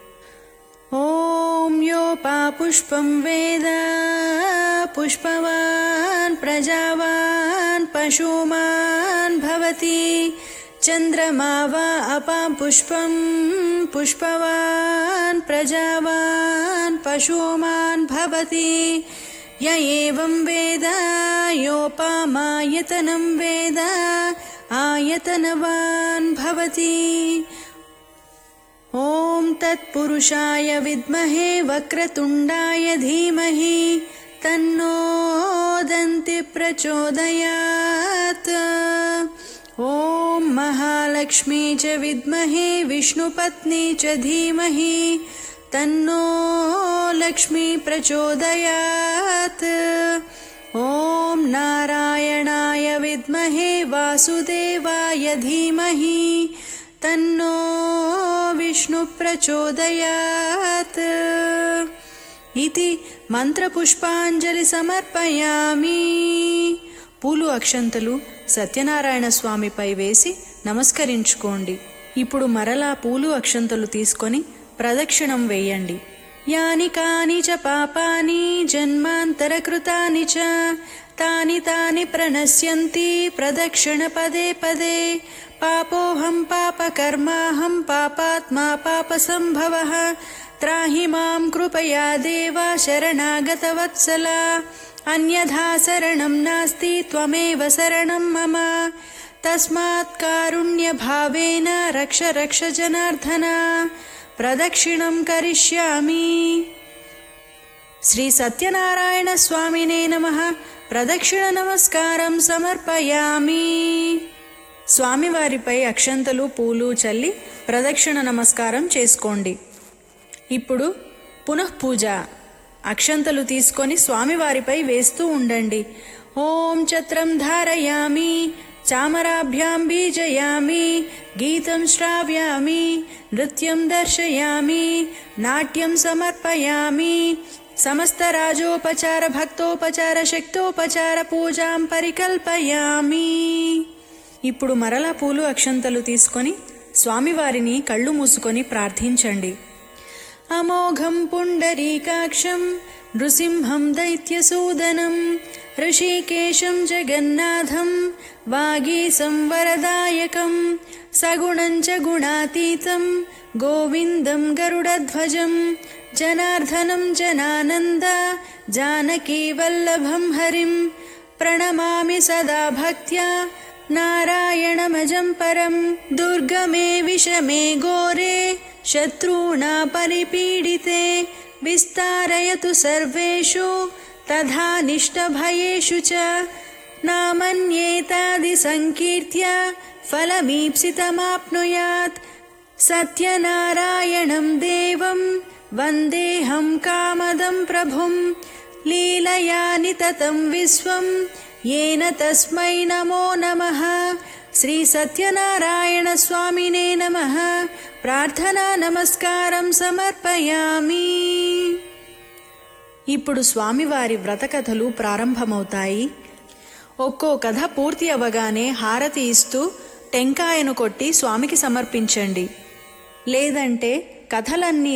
ఓం యోపా పుష్పం వేద పుష్పవాన్ ప్రజావాన్ పశుమాన్ భవతి చంద్రమా వా అపాం పుష్పం పుష్పవాన్ ప్రజావాన్ పశుమాన్ భవతి య ఏవం వేద యోపామాయతనం వేద ఆయతనవాన్ భవతి. ఓం తత్పురుషాయ విద్మహే వక్రతుండాయ ధీమహి తన్నో దంతి ప్రచోదయాత్. ఓం మహాలక్ష్మీ చ విద్మహే విష్ణుపత్ని చ ధీమహి తన్నో లక్ష్మీ ప్రచోదయాత్. ఓం నారాయణాయ విద్మహే వాసుదేవాయ ధీమహి తన్నో విష్ణు ప్రచోదయాత్. ఇది మంత్రపుష్పాంజలి సమర్పయామి. పూలు అక్షంతలు సత్యనారాయణ స్వామిపై వేసి నమస్కరించుకోండి. ఇప్పుడు మరలా పూలు అక్షంతలు తీసుకొని ప్రదక్షిణం వేయండి. యాని కాని చ పాపాని జన్మాంతరకృతాని చ తాని తాని ప్రణశ్యంతి ప్రదక్షిణ పదే పదే. పాపోహం పాపకర్మాహం పాపాత్మా పాపసంభవః. త్రాహి మాం కృపయా దేవా శరణాగతవత్సల. అన్యథా శరణం నాస్తి త్వమేవ శరణం మమ. తస్మాత్ కారుణ్యభావేన రక్ష రక్ష జనార్దన. ప్రదక్షిణం కరిష్యామి. శ్రీ సత్యనారాయణ స్వామినే నమః. ప్రదక్షిణ నమస్కారం సమర్పయామి. స్వామివారిపై అక్షంతలు పూలు చల్లి ప్రదక్షిణ నమస్కారం చేసుకోండి. ఇప్పుడు పునఃపూజ. అక్షంతలు తీసుకొని స్వామివారిపై వేస్తూ ఉండండి. ఓం ఛత్రం ధారయామి, చామరాభ్యాం బీజయామి, గీతం శ్రావ్యామి, నృత్యం దర్శయామి, నాట్యం సమర్పయామి. సమస్త రాజోపచార భక్తోపచార శక్తోపచార పూజాం పరికల్పయామి. ఇప్పుడు మరలా పూలు అక్షంతలు తీసుకొని స్వామివారిని కళ్ళు మూసుకొని ప్రార్థించండి. అమోఘం పుండరీకాక్షం నృసింహం దైత్యసూదనం ఋషికేశం జగన్నాథం వాగీసం వరదాయకం సగుణం చ గుణాతీతం గోవిందం గరుడధ్వజం జనార్దనం జనానంద జానకీ వల్లభం హరిం ప్రణమామి సదా భక్త్యా నారాయణమజం పరం. దుర్గమే విషమే ఘోరే శత్రుణా పరిపీడితే విస్తారయతు సర్వేషు తథా నిష్టభయేషు చ. నామన్యేతాది సంకీర్త్య ఫలమీప్సితమాప్నుయాత్. సత్యనారాయణం దేవం వందేహం కామదం ప్రభుం. లీలయా నితతం విశ్వం येन तस्मै नमो नमः. శ్రీ సత్యనారాయణ స్వామినే నమః. ప్రార్థనా నమస్కారం సమర్పయామి. ఇప్పుడు స్వామివారి వ్రతకథలు ప్రారంభమవుతాయి. ఒక్కో కథ పూర్తి అవ్వగానే హారతి ఇస్తూ టెంకాయను కొట్టి స్వామికి సమర్పించండి. లేదంటే కథలన్నీ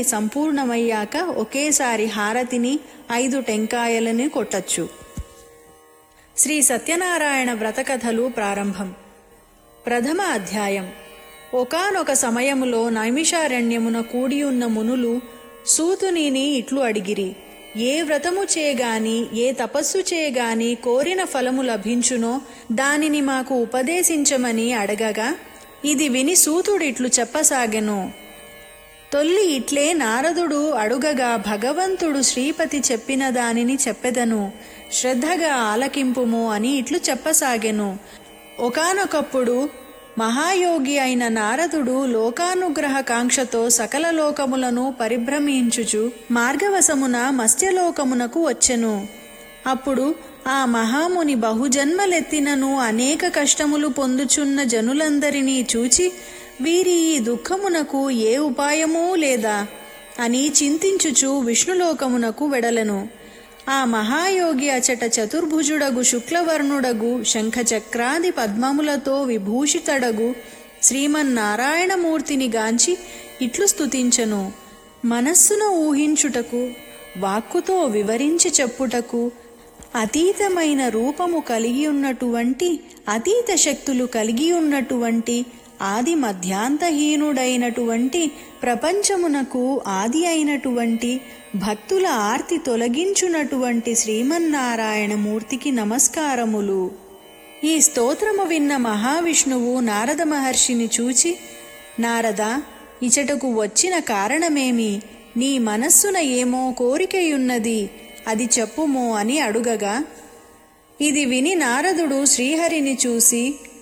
సంపూర్ణమయ్యాక ఒకేసారి హారతిని ఐదు టెంకాయలని కొట్టచ్చు. శ్రీ సత్యనారాయణ వ్రతకథలు ప్రారంభం. ప్రథమ అధ్యాయం. ఒకానొక సమయములో నైమిషారణ్యమున కూడియున్న మునులు సూతునిని ఇట్లు అడిగిరి. ఏ వ్రతము చేయగాని ఏ తపస్సు చేయగాని కోరిన ఫలము లభించునో దానిని మాకు ఉపదేశించమని అడగగా, ఇది విని సూతుడిట్లు చెప్పసాగెను. తొల్లి ఇట్లే నారదుడు అడుగగా, భగవంతుడు శ్రీపతి చెప్పిన దానిని చెప్పెదను, శ్రద్ధగా ఆలకింపుము అని ఇట్లు చెప్పసాగెను. ఒకానొకప్పుడు మహాయోగి అయిన నారదుడు లోకానుగ్రహ కాంక్షతో సకల లోకములను పరిభ్రమించుచు మార్గవశమున మత్స్యలోకమునకు వచ్చెను. అప్పుడు ఆ మహాముని బహుజన్మలెత్తినను అనేక కష్టములు పొందుచున్న జనులందరినీ చూచి, వీరి ఈ దుఃఖమునకు ఏ ఉపాయమూ లేదా అని చింతించుచు విష్ణులోకమునకు వెడలెను. ఆ మహాయోగి అచట చతుర్భుజుడగు శుక్లవర్ణుడగు శంఖచక్రాది పద్మములతో విభూషితడగు శ్రీమన్నారాయణమూర్తిని గాంచి ఇట్లు స్తుతించెను. మనస్సున ఊహించుటకు, వాక్కుతో వివరించి చెప్పుటకు అతీతమైన రూపము కలిగి ఉన్నటువంటి, అతీత శక్తులు కలిగి ఉన్నటువంటి, ఆది మధ్యాంతహీనుడైనటువంటి, ప్రపంచమునకు ఆది అయినటువంటి, భక్తుల ఆర్తి తొలగించునటువంటి శ్రీమన్నారాయణమూర్తికి నమస్కారములు. ఈ స్తోత్రము విన్న మహావిష్ణువు నారద మహర్షిని చూచి, నారద, ఇచటకు వచ్చిన కారణమేమి? నీ మనస్సున ఏమో కోరికయున్నది, అది చెప్పుమో అని అడుగగా, ఇది విని నారదుడు శ్రీహరిని చూసి,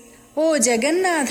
ఓ జగన్నాథ,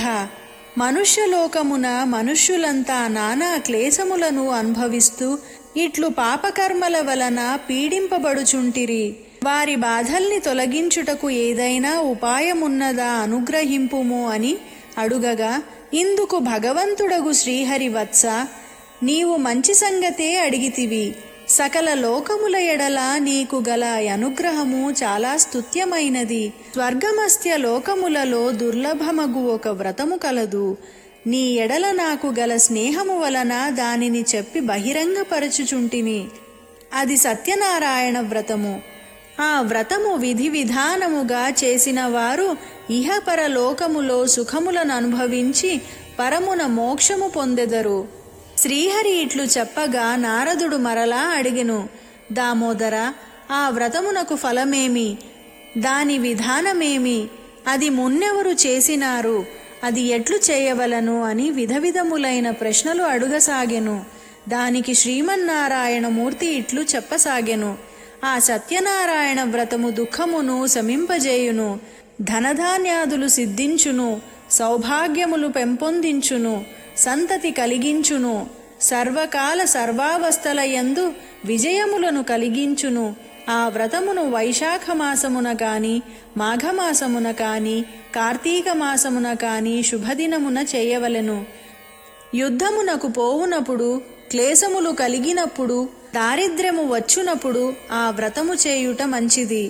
మనుష్యలోకమున మనుష్యులంతా నానా క్లేశములను అనుభవిస్తూ ఇట్లు పాపకర్మల వలన పీడింపబడుచుంటిరి. వారి బాధల్ని తొలగించుటకు ఏదైనా ఉపాయమున్నదా, అనుగ్రహింపుము అని అడుగగా, ఇందుకు భగవంతుడగు శ్రీహరి, వత్స, నీవు మంచి సంగతే అడిగితివి. సకల లోకముల ఎడల నీకు గల అనుగ్రహము చాలా స్తుత్యమైనది. స్వర్గమస్త్య లోకములలో దుర్లభమగు ఒక వ్రతము కలదు. నీ ఎడల నాకు గల స్నేహము వలన దానిని చెప్పి బహిరంగపరచుచుంటిని. అది సత్యనారాయణ వ్రతము. ఆ వ్రతము విధి విధానముగా చేసిన వారు ఇహపర లోకములో సుఖములను అనుభవించి పరమున మోక్షము పొందెదరు. శ్రీహరి ఇట్లు చెప్పగా నారదుడు మరలా అడిగెను, దామోదర, ఆ వ్రతమునకు ఫలమేమి? దాని విధానమేమి? అది మున్నెవరు చేసినారు? అది ఎట్లు చేయవలను అని విధవిధములైన ప్రశ్నలు అడుగసాగెను. దానికి శ్రీమన్నారాయణమూర్తి ఇట్లు చెప్పసాగెను, ఆ సత్యనారాయణ వ్రతము దుఃఖమును శమింపజేయును, ధనధాన్యాదులు సిద్ధించును, సౌభాగ్యములు పెంపొందించును, సంతతి కలిగించును, సర్వకాల సర్వావస్థలయందు విజయములను కలిగించును. ఆ వ్రతమును వైశాఖ మాసమున కాని, మాఘమాసమున కాని, కార్తీక మాసమున కాని శుభదినమున చేయవలెను. యుద్ధమునకు పోవునప్పుడు, క్లేశములు కలిగినప్పుడు, దారిద్ర్యము వచ్చునప్పుడు ఆ వ్రతము చేయుట మంచిది.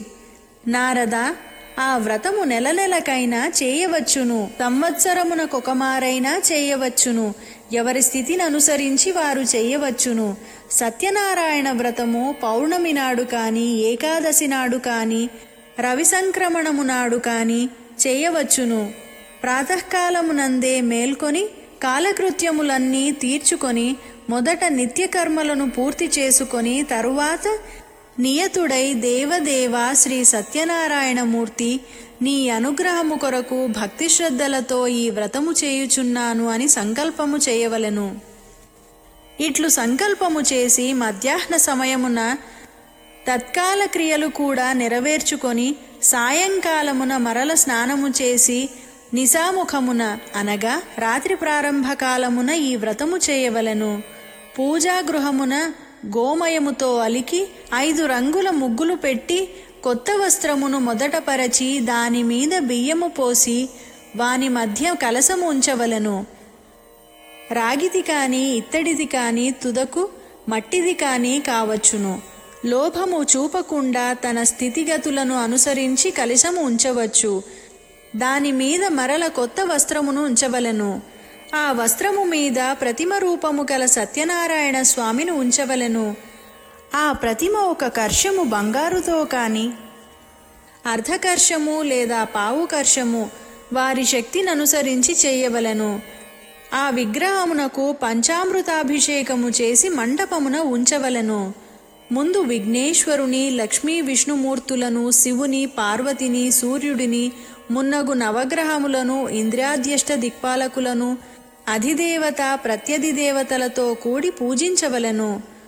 నారద, ఆ వ్రతము నెల నెలకైనా చేయవచ్చును, సంవత్సరమునకొకమారైనా చేయవచ్చును. ఎవరి స్థితిని అనుసరించి వారు చేయవచ్చును. సత్యనారాయణ వ్రతము పౌర్ణమి నాడు కాని, ఏకాదశి నాడు కాని, రవి సంక్రమణము నాడు కాని చేయవచ్చును. ప్రాతకాలమునందే మేల్కొని కాలకృత్యములన్నీ తీర్చుకొని మొదట నిత్యకర్మలను పూర్తి చేసుకొని తరువాత నియతుడై దేవదేవ శ్రీ సత్యనారాయణమూర్తి, నీ అనుగ్రహము కొరకు భక్తి శ్రద్ధలతో ఈ వ్రతము చేయుచున్నాను అని సంకల్పము చేయవలెను. ఇట్లు సంకల్పము చేసి మధ్యాహ్న సమయమున తత్కాల క్రియలు కూడా నెరవేర్చుకొని సాయంకాలమున మరల స్నానము చేసి నిశాముఖమున అనగా రాత్రి ప్రారంభకాలమున ఈ వ్రతము చేయవలెను. పూజాగృహమున గోమయముతో అలికి ఐదు రంగుల ముగ్గులు పెట్టి కొత్త వస్త్రమును మొదట పరచి దాని మీద బియ్యము పోసి వాని మధ్య కలసము ఉంచవలెను. రాగిది కాని, ఇత్తడిది కాని, తుదకు మట్టిది కాని కావచ్చును. లోభము చూపకుండా తన స్థితిగతులను అనుసరించి కలశము ఉంచవచ్చు. దాని మీద మరల కొత్త వస్త్రమును ఉంచవలెను. ఆ వస్త్రము మీద ప్రతిమ రూపము గల సత్యనారాయణ స్వామిని ఉంచవలెను. ఆ ప్రతిమ ఒక కర్షము బంగారుతో కాని, అర్ధకర్షము లేదా పావుకర్షము వారి శక్తిననుసరించి చేయవలెను. ఆ విగ్రహమునకు పంచామృతాభిషేకము చేసి మంటపమున ఉంచవలెను. ముందు విఘ్నేశ్వరుని, లక్ష్మీ విష్ణుమూర్తులను, శివుని, పార్వతిని, సూర్యుడిని, మున్నగు నవగ్రహములను, ఇంద్రాద్యష్ట దిక్పాలకులను, అధిదేవత ప్రత్యధిదేవతలతో కూడి పూజించవలెను.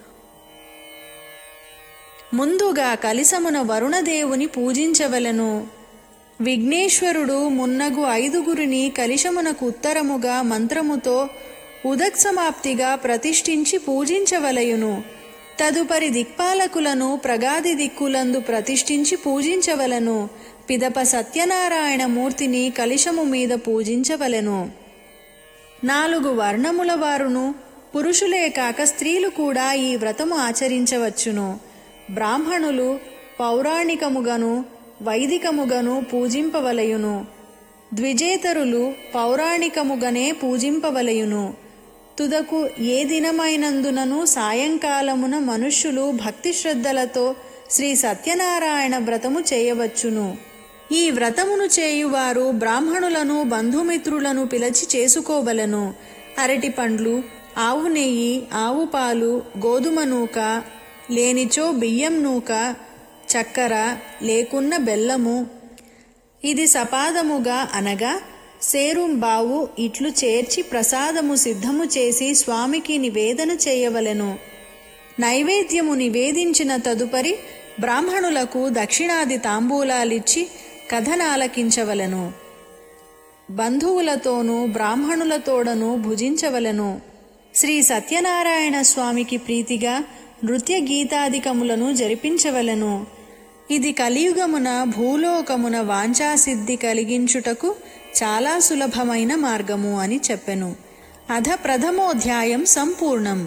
ముందుగా కలిసమున వరుణదేవుని పూజించవలెను. విఘ్నేశ్వరుడు మున్నగు ఐదుగురిని కలిశమునకు ఉత్తరముగా మంత్రముతో ఉదక్సమాప్తిగా ప్రతిష్ఠించి పూజించవలయును. తదుపరి దిక్పాలకులను ప్రగాది దిక్కులందు ప్రతిష్ఠించి పూజించవలను. పిదప సత్యనారాయణ మూర్తిని కలిశము మీద పూజించవలెను. నాలుగు వర్ణముల వారును పురుషులే కాక స్త్రీలు కూడా ఈ వ్రతము ఆచరించవచ్చును. బ్రాహ్మణులు పౌరాణికముగను వైదికముగను పూజింపవలయును. ద్విజేతరులు పౌరాణికముగనే పూజింపవలయును. తుదకు ఏ దినమైనందునను సాయంకాలమున మనుష్యులు భక్తి శ్రద్ధలతో శ్రీ సత్యనారాయణ వ్రతము చేయవచ్చును. ఈ వ్రతమును చేయువారు బ్రాహ్మణులను బంధుమిత్రులను పిలిచి చేసుకోవలను. అరటి పండ్లు, ఆవు నెయ్యి, ఆవు పాలు, గోధుమ నూక, లేనిచో బియ్యం నూక, చక్కెర లేకున్న బెల్లము, ఇది సపాదముగా అనగా సేరుంబావు ఇట్లు చేర్చి ప్రసాదము సిద్ధము చేసి స్వామికి నివేదన చేయవలెను. నైవేద్యము నివేదించిన తదుపరి బ్రాహ్మణులకు దక్షిణాది తాంబూలాలిచ్చి కథనాలకించవలెను. బంధువులతోనూ బ్రాహ్మణులతోడను భుజించవలెను. శ్రీ సత్యనారాయణ స్వామికి ప్రీతిగా నృత్య గీతాదికములను జరిపించవలెను. ఇది కలియుగమున భూలోకమున వాంఛాసిద్ధి కలిగించుటకు చాలా సులభమైన మార్గము అని చెప్పెను. అధ ప్రథమోధ్యాయం సంపూర్ణం.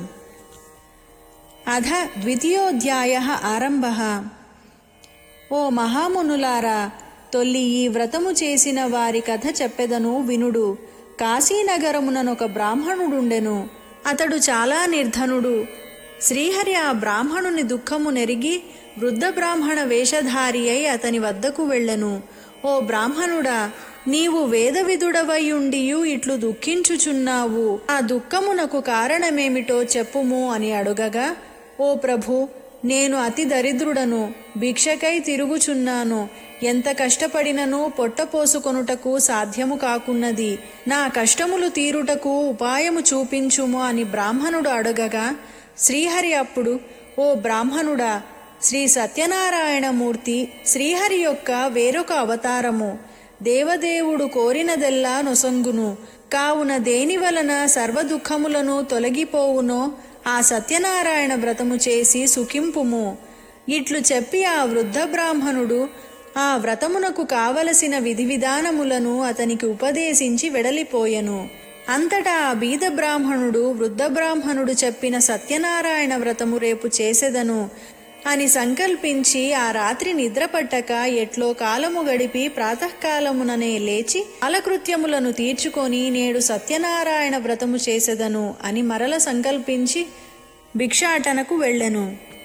అధ ద్వితీయోధ్యాయ ఆరంభ. ఓ మహామునులారా, తొల్లి ఈ వ్రతము చేసిన వారి కథ చెప్పెదను వినుడు. కాశీనగరముననొక బ్రాహ్మణుడుండెను. అతడు చాలా నిర్ధనుడు. శ్రీహరి ఆ బ్రాహ్మణుని దుఃఖము నెరిగి వృద్ధ బ్రాహ్మణ వేషధారి అయి అతని వద్దకు వెళ్ళెను. ఓ బ్రాహ్మణుడా, నీవు వేదవిదుడవయుండియు ఇట్లు దుఃఖించుచున్నావు. ఆ దుఃఖమునకు కారణమేమిటో చెప్పుము అని అడుగగా, ఓ ప్రభు, నేను అతి దరిద్రుడను, భిక్షకై తిరుగుచున్నాను. ఎంత కష్టపడినను పొట్టపోసుకొనుటకు సాధ్యము కాకున్నది. నా కష్టములు తీరుటకు ఉపాయము చూపించుము అని బ్రాహ్మణుడు అడగగా, శ్రీహరి అప్పుడు, ఓ బ్రాహ్మణుడా, శ్రీ సత్యనారాయణమూర్తి శ్రీహరి యొక్క వేరొక అవతారము. దేవదేవుడు కోరినదెల్లా నొసంగును. కావున దేని వలన సర్వదుఃఖములను తొలగిపోవునో ఆ సత్యనారాయణ వ్రతము చేసి సుఖింపుము. ఇట్లు చెప్పి ఆ వృద్ధ బ్రాహ్మణుడు ఆ వ్రతమునకు కావలసిన విధి విధానములను అతనికి ఉపదేశించి వెడలిపోయెను. అంతటా ఆ బీద బ్రాహ్మణుడు వృద్ధ బ్రాహ్మణుడు చెప్పిన సత్యనారాయణ వ్రతము రేపు చేసెదను అని సంకల్పించి ఆ రాత్రి నిద్రపట్టక ఎట్లో కాలము గడిపి ప్రాతకాలముననే లేచి కాలకృత్యములను తీర్చుకొని నేడు సత్యనారాయణ వ్రతము చేసెదను అని మరల సంకల్పించి భిక్షాటనకు వెళ్ళెను.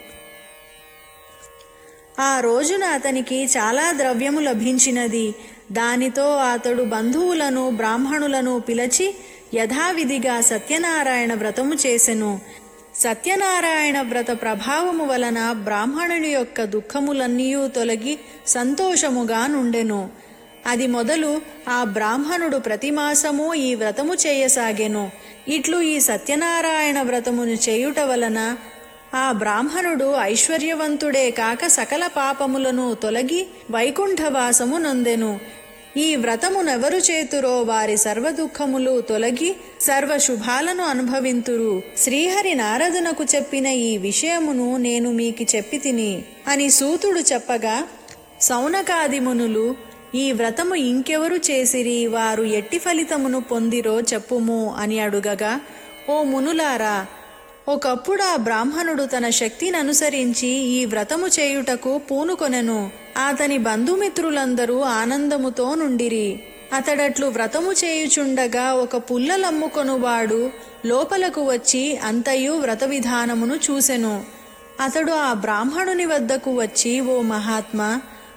ఆ రోజున అతనికి చాలా ద్రవ్యము లభించినది. దానితో అతడు బంధువులను బ్రాహ్మణులను పిలిచి యథావిధిగా సత్యనారాయణ వ్రతము చేసెను. సత్యనారాయణ వ్రత ప్రభావము వలన బ్రాహ్మణుని యొక్క దుఃఖములన్నీ తొలగి సంతోషముగా నుండెను. అది మొదలు ఆ బ్రాహ్మణుడు ప్రతిమాసము ఈ వ్రతము చేయసాగెను. ఇట్లు ఈ సత్యనారాయణ వ్రతమును చేయుట వలన ఆ బ్రాహ్మణుడు ఐశ్వర్యవంతుడే కాక సకల పాపములను తొలగి వైకుంఠవాసము నొందెను. ఈ వ్రతమునెవరు చేతురో వారి సర్వదుఃఖములు తొలగి సర్వశుభాలను అనుభవింతురు. శ్రీహరి నారదునకు చెప్పిన ఈ విషయమును నేను మీకు చెప్పి తిని అని సూతుడు చెప్పగా, సౌనకాది మునులు, ఈ వ్రతము ఇంకెవరు చేసిరి, వారు ఎట్టి ఫలితమును పొందిరో చెప్పుము అని అడుగగా, ఓ మునులారా, ఒకప్పుడు ఆ బ్రాహ్మణుడు తన శక్తిని అనుసరించి ఈ వ్రతము చేయుటకు పూనుకొనెను. అతని బంధుమిత్రులందరూ ఆనందముతో నుండిరి. అతడట్లు వ్రతము చేయుచుండగా ఒక పుల్లలమ్ముకొనువాడు లోపలకు వచ్చి అంతయు వ్రత విధానమును చూసెను. అతడు ఆ బ్రాహ్మణుని వద్దకు వచ్చి, ఓ మహాత్మా,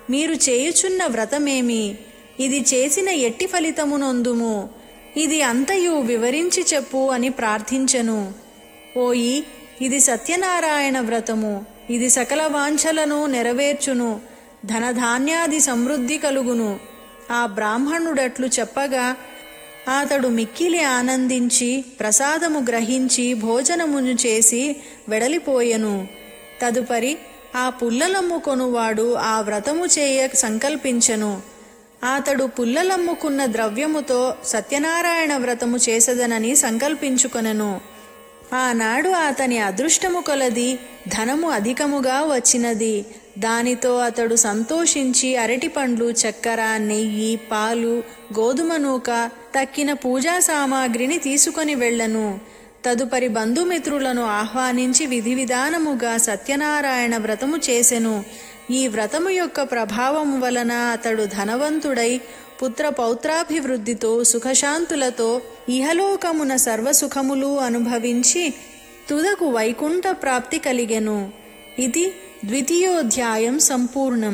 మీరు చేయుచున్న వ్రతమేమి? ఇది చేసిన ఎట్టి ఫలితమునొందుము? ఇది అంతయు వివరించి చెప్పు అని ప్రార్థించెను. ఓయి, ఇది సత్యనారాయణ వ్రతము. ఇది సకల వాంఛలను నెరవేర్చును. ధనధాన్యాది సమృద్ధి కలుగును. ఆ బ్రాహ్మణుడట్లు చెప్పగా అతడు మిక్కిలి ఆనందించి ప్రసాదము గ్రహించి భోజనమును చేసి వెడలిపోయెను. తదుపరి ఆ పుల్లలమ్ముకొనువాడు ఆ వ్రతము చేయ సంకల్పించెను. అతడు పుల్లలమ్ముకున్న ద్రవ్యముతో సత్యనారాయణ వ్రతము చేసదనని సంకల్పించుకొనెను. ఆనాడు అతని అదృష్టము కొలది ధనము అధికముగా వచ్చినది. దానితో అతడు సంతోషించి అరటిపండ్లు, చక్కెర, నెయ్యి, పాలు, గోధుమ నూక, తక్కిన పూజా సామాగ్రిని తీసుకొని వెళ్ళెను. తదుపరి బంధుమిత్రులను ఆహ్వానించి విధి విధానముగా సత్యనారాయణ వ్రతము చేసెను. ఈ వ్రతము యొక్క ప్రభావము వలన అతడు ధనవంతుడై పుత్ర పౌత్రాభివృద్ధితో సుఖశాంతులతో ఇహలోకమున సర్వసుఖములు అనుభవించి తుదకు వైకుంఠ ప్రాప్తి కలిగెను. ఇది ద్వితీయోధ్యాయం సంపూర్ణం.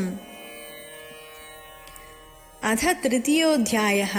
అథ తృతీయోధ్యాయః.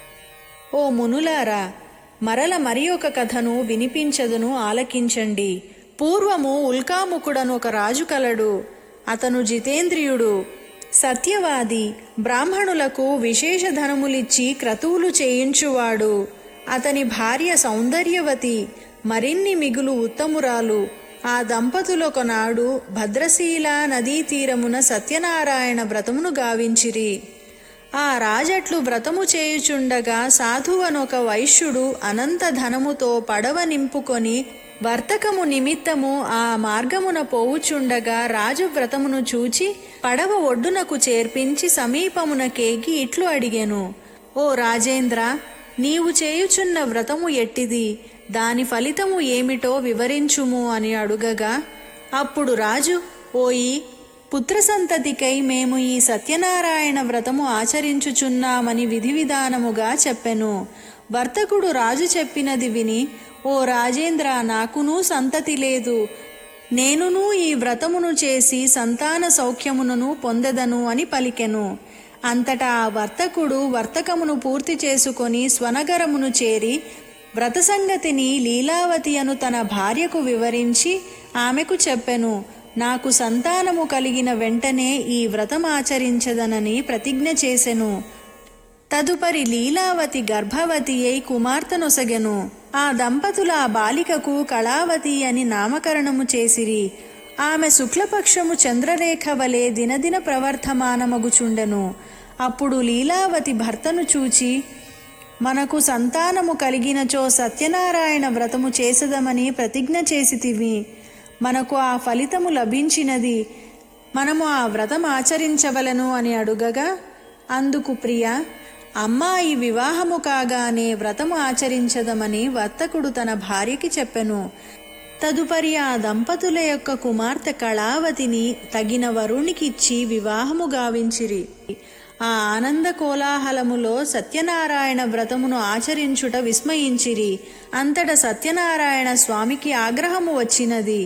ఓ మునులారా, మరల మరి ఒక కథను వినిపించదును, ఆలకించండి. పూర్వము ఉల్కాముకుడను ఒక రాజు కలడు. అతను జితేంద్రియుడు, సత్యవాది, బ్రాహ్మణులకు విశేష ధనములిచ్చి క్రతువులు చేయించువాడు. అతని భార్య సౌందర్యవతి, మరిన్ని మిగులు ఉత్తమురాలు. ఆ దంపతులొకనాడు భద్రశీల నదీ తీరమున సత్యనారాయణ వ్రతమును గావించిరి. ఆ రాజట్లు వ్రతము చేయుచుండగా సాధువనొక వైశ్యుడు అనంత ధనముతో పడవ నింపుకొని వర్తకము నిమిత్తము ఆ మార్గమున పోవుచుండగా రాజు వ్రతమును చూచి పడవ ఒడ్డునకు చేర్పించి సమీపమున కేగి ఇట్లు అడిగెను. ఓ రాజేంద్ర, నీవు చేయుచున్న వ్రతము ఎట్టిది? దాని ఫలితము ఏమిటో వివరించుము అని అడుగగా అప్పుడు రాజు, ఓయి, పుత్రసంతతికై మేము ఈ సత్యనారాయణ వ్రతము ఆచరించుచున్నామని విధి విధానముగా చెప్పెను. వర్తకుడు రాజు చెప్పినది విని, ఓ రాజేంద్ర, నాకునూ సంతతి లేదు. నేనునూ ఈ వ్రతమును చేసి సంతాన సౌఖ్యమును పొందెదను అని పలికెను. అంతటా ఆ వర్తకుడు వర్తకమును పూర్తి చేసుకొని స్వనగరమును చేరి వ్రత సంగతిని లీలావతి అను తన భార్యకు వివరించి ఆమెకు చెప్పెను. నాకు సంతానము కలిగిన వెంటనే ఈ వ్రతం ఆచరించదనని ప్రతిజ్ఞ చేసెను. తదుపరి లీలావతి గర్భవతి అయి కుమార్తెనొసగెను. ఆ దంపతుల ఆ బాలికకు కళావతి అని నామకరణము చేసిరి. ఆమె శుక్లపక్షము చంద్రరేఖ వలె దినదిన ప్రవర్ధమానమగుచుండెను. అప్పుడు లీలావతి భర్తను చూచి, మనకు సంతానము కలిగినచో సత్యనారాయణ వ్రతము చేసదమని ప్రతిజ్ఞ చేసితివి. మనకు ఆ ఫలితము లభించినది. మనము ఆ వ్రతం ఆచరించవలను అని అడుగగా అందుకు ప్రియ, అమ్మాయి వివాహము కాగానే వ్రతము ఆచరించదమని వర్తకుడు తన భార్యకి చెప్పెను. తదుపరి ఆ దంపతుల యొక్క కుమార్తె కళావతిని తగిన వరుణికిచ్చి వివాహము గావించిరి. ఆ ఆనంద కోలాహలములో సత్యనారాయణ వ్రతమును ఆచరించుట విస్మయించిరి. అంతట సత్యనారాయణ స్వామికి ఆగ్రహము వచ్చినది.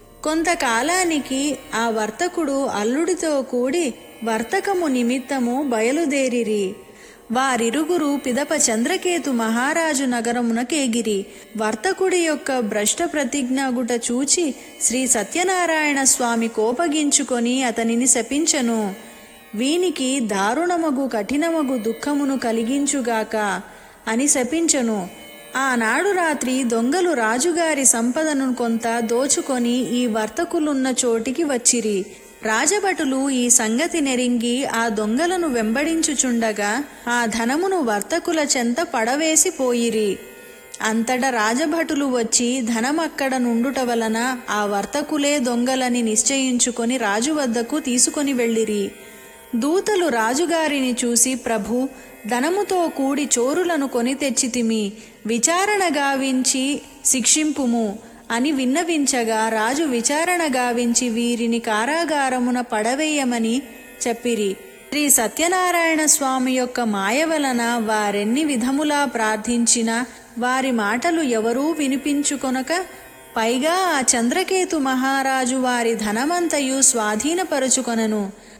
కొంతకాలానికి ఆ వర్తకుడు అల్లుడితో కూడి వర్తకము నిమిత్తము బయలుదేరిరి. వారిరుగురు పిదప చంద్రకేతు మహారాజు నగరమునకేగిరి. వర్తకుడి యొక్క భ్రష్ట ప్రతిజ్ఞగుట చూచి శ్రీ సత్యనారాయణ స్వామి కోపగించుకొని అతనిని శపించెను. వీనికి దారుణమగు కఠినమగు దుఃఖమును కలిగించుగాక అని శపించెను. ఆనాడు రాత్రి దొంగలు రాజుగారి సంపదను కొంత దోచుకొని ఈ వర్తకులున్న చోటికి వచ్చిరి. రాజభటులు ఈ సంగతి నెరింగి ఆ దొంగలను వెంబడించుచుండగా ఆ ధనమును వర్తకుల చెంత పడవేసి పోయిరి. అంతటా రాజభటులు వచ్చి ధనమక్కడ నుండుట వలన ఆ వర్తకులే దొంగలని నిశ్చయించుకొని రాజు వద్దకు తీసుకొని వెళ్ళిరి. దూతలు రాజుగారిని చూసి, ప్రభు, ధనముతో కూడి చోరులను కొని తెచ్చితిమి, విచారణ గావించి శిక్షింపుము అని విన్నవించగా రాజు విచారణ గావించి వీరిని కారాగారమున పడవేయమని చెప్పిరి. శ్రీ సత్యనారాయణ స్వామి యొక్క మాయ వలన వారెన్ని విధములా ప్రార్థించినా వారి మాటలు ఎవరూ వినిపించుకొనక, పైగా ఆ చంద్రకేతు మహారాజు వారి ధనమంతయు స్వాధీనపరుచుకొనెను.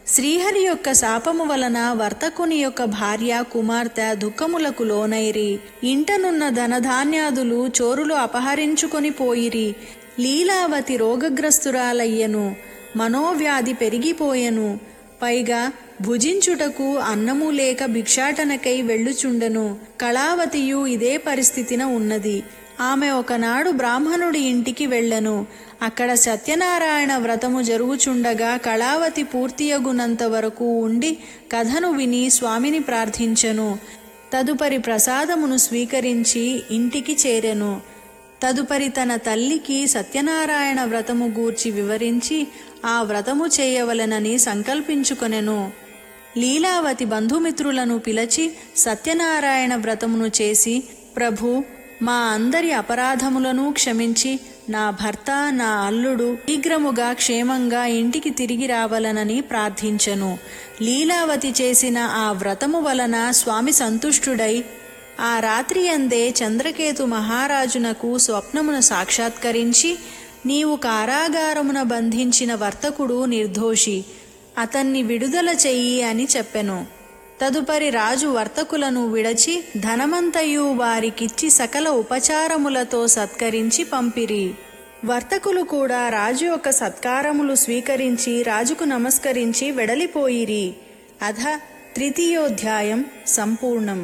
శ్రీహరి యొక్క శాపము వలన వర్తకుని యొక్క భార్య కుమార్తె దుఃఖములకు లోనైరి. ఇంటనున్న ధనధాన్యాదులు చోరులు అపహరించుకొని పోయిరి. లీలావతి రోగగ్రస్తురాలయ్యను. మనోవ్యాధి పెరిగిపోయెను. పైగా భుజించుటకు అన్నము లేక భిక్షాటనకై వెళ్ళుచుండెను. కళావతియు ఇదే పరిస్థితిన ఉన్నది. ఆమె ఒకనాడు బ్రాహ్మణుడి ఇంటికి వెళ్ళెను. అక్కడ సత్యనారాయణ వ్రతము జరుగుచుండగా కళావతి పూర్తియగునంత వరకు ఉండి కథను విని స్వామిని ప్రార్థించెను. తదుపరి ప్రసాదమును స్వీకరించి ఇంటికి చేరెను. తదుపరి తన తల్లికి సత్యనారాయణ వ్రతము గూర్చి వివరించి ఆ వ్రతము చేయవలెనని సంకల్పించుకొనెను. లీలావతి బంధుమిత్రులను పిలిచి సత్యనారాయణ వ్రతమును చేసి, ప్రభు, మా అందరి అపరాధములను క్షమించి నా భర్త నా అల్లుడు శీఘ్రముగా క్షేమంగా ఇంటికి తిరిగి రావాలనని ప్రార్థించెను. లీలావతి చేసిన ఆ వ్రతము వలన స్వామి సంతుష్టుడై ఆ రాత్రి అందే చంద్రకేతు మహారాజునకు స్వప్నమును సాక్షాత్కరించి, నీవు కారాగారమున బంధించిన వర్తకుడు నిర్దోషి, అతన్ని విడుదల చెయ్యి అని చెప్పెను. తదుపరి రాజు వర్తకులను విడచి ధనమంతయు వారికిచ్చి సకల ఉపచారములతో సత్కరించి పంపిరి. వర్తకులు కూడా రాజు యొక్క సత్కారములు స్వీకరించి రాజుకు నమస్కరించి వెడలిపోయిరి. అథ తృతీయోధ్యాయం సంపూర్ణం.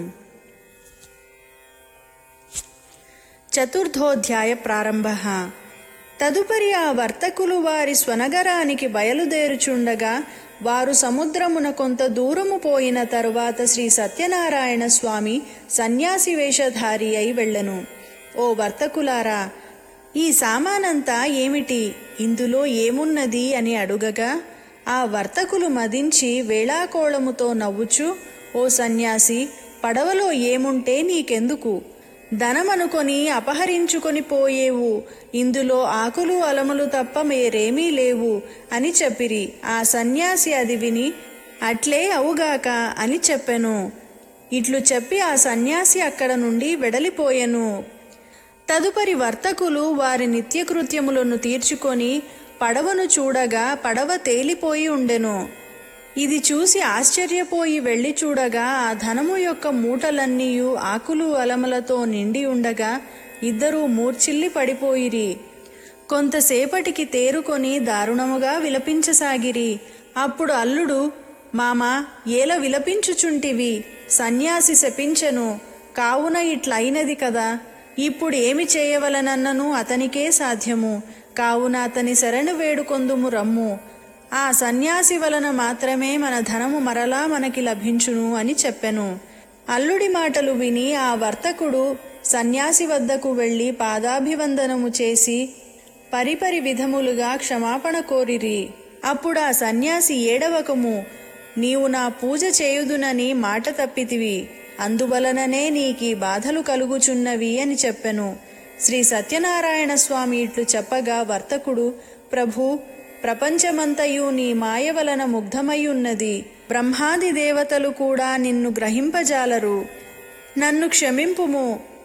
చతుర్థోధ్యాయ ప్రారంభ. తదుపరి ఆ వర్తకులు వారి స్వనగరానికి బయలుదేరుచుండగా వారు సముద్రమున కొంత దూరము పోయిన తరువాత శ్రీ సత్యనారాయణ స్వామి సన్యాసి వేషధారి అయి వెళ్ళెను. ఓ వర్తకులారా, ఈ సామానంతా ఏమిటి? ఇందులో ఏమున్నది అని అడుగగా ఆ వర్తకులు మదించి వేళాకోళముతో నవ్వుచు, ఓ సన్యాసి, పడవలో ఏముంటే నీకెందుకు? ధనమనుకొని అపహరించుకొని పోయేవు. ఇందులో ఆకులు అలములు తప్ప మేరేమీ లేవు అని చెప్పిరి. ఆ సన్యాసి అది విని, అట్లే అవుగాక అని చెప్పెను. ఇట్లు చెప్పి ఆ సన్యాసి అక్కడ నుండి వెడలిపోయెను. తదుపరి వర్తకులు వారి నిత్యకృత్యములను తీర్చుకొని పడవను చూడగా పడవ తేలిపోయి ఉండెను. ఇది చూసి ఆశ్చర్యపోయి వెళ్ళి చూడగా ఆ ధనము యొక్క మూటలన్నీయు ఆకులు అలమలతో నిండి ఉండగా ఇద్దరూ మూర్ఛిల్లి పడిపోయిరి. కొంతసేపటికి తేరుకొని దారుణముగా విలపించసాగిరి. అప్పుడు అల్లుడు, మామా, ఏల విలపించుచుంటివి? సన్యాసి శపించెను, కావున ఇట్లయినది కదా. ఇప్పుడు ఏమి చేయవలనన్నను అతనికే సాధ్యము. కావున అతని శరణు వేడుకొందుము రమ్ము. ఆ సన్యాసి వలన మాత్రమే మన ధనము మరలా మనకి లభించును అని చెప్పెను. అల్లుడి మాటలు విని ఆ వర్తకుడు సన్యాసి వద్దకు వెళ్ళి పాదాభివందనము చేసి పరిపరి విధములుగా క్షమాపణ కోరిరి. అప్పుడు ఆ సన్యాసి, ఏడవకము, నీవు నా పూజ చేయుదునని మాట తప్పితివి, అందువలననే నీకీ బాధలు కలుగుచున్నవి అని చెప్పెను. శ్రీ సత్యనారాయణ స్వామి ఇట్లు చెప్పగా వర్తకుడు, ప్రభు, ప్రపంచమంతయు నీ మాయ వలన ముగ్ధమయ్యున్నది. బ్రహ్మాది దేవతలు కూడా నిన్ను గ్రహింపజాలరు. నన్ను క్షమింపుము.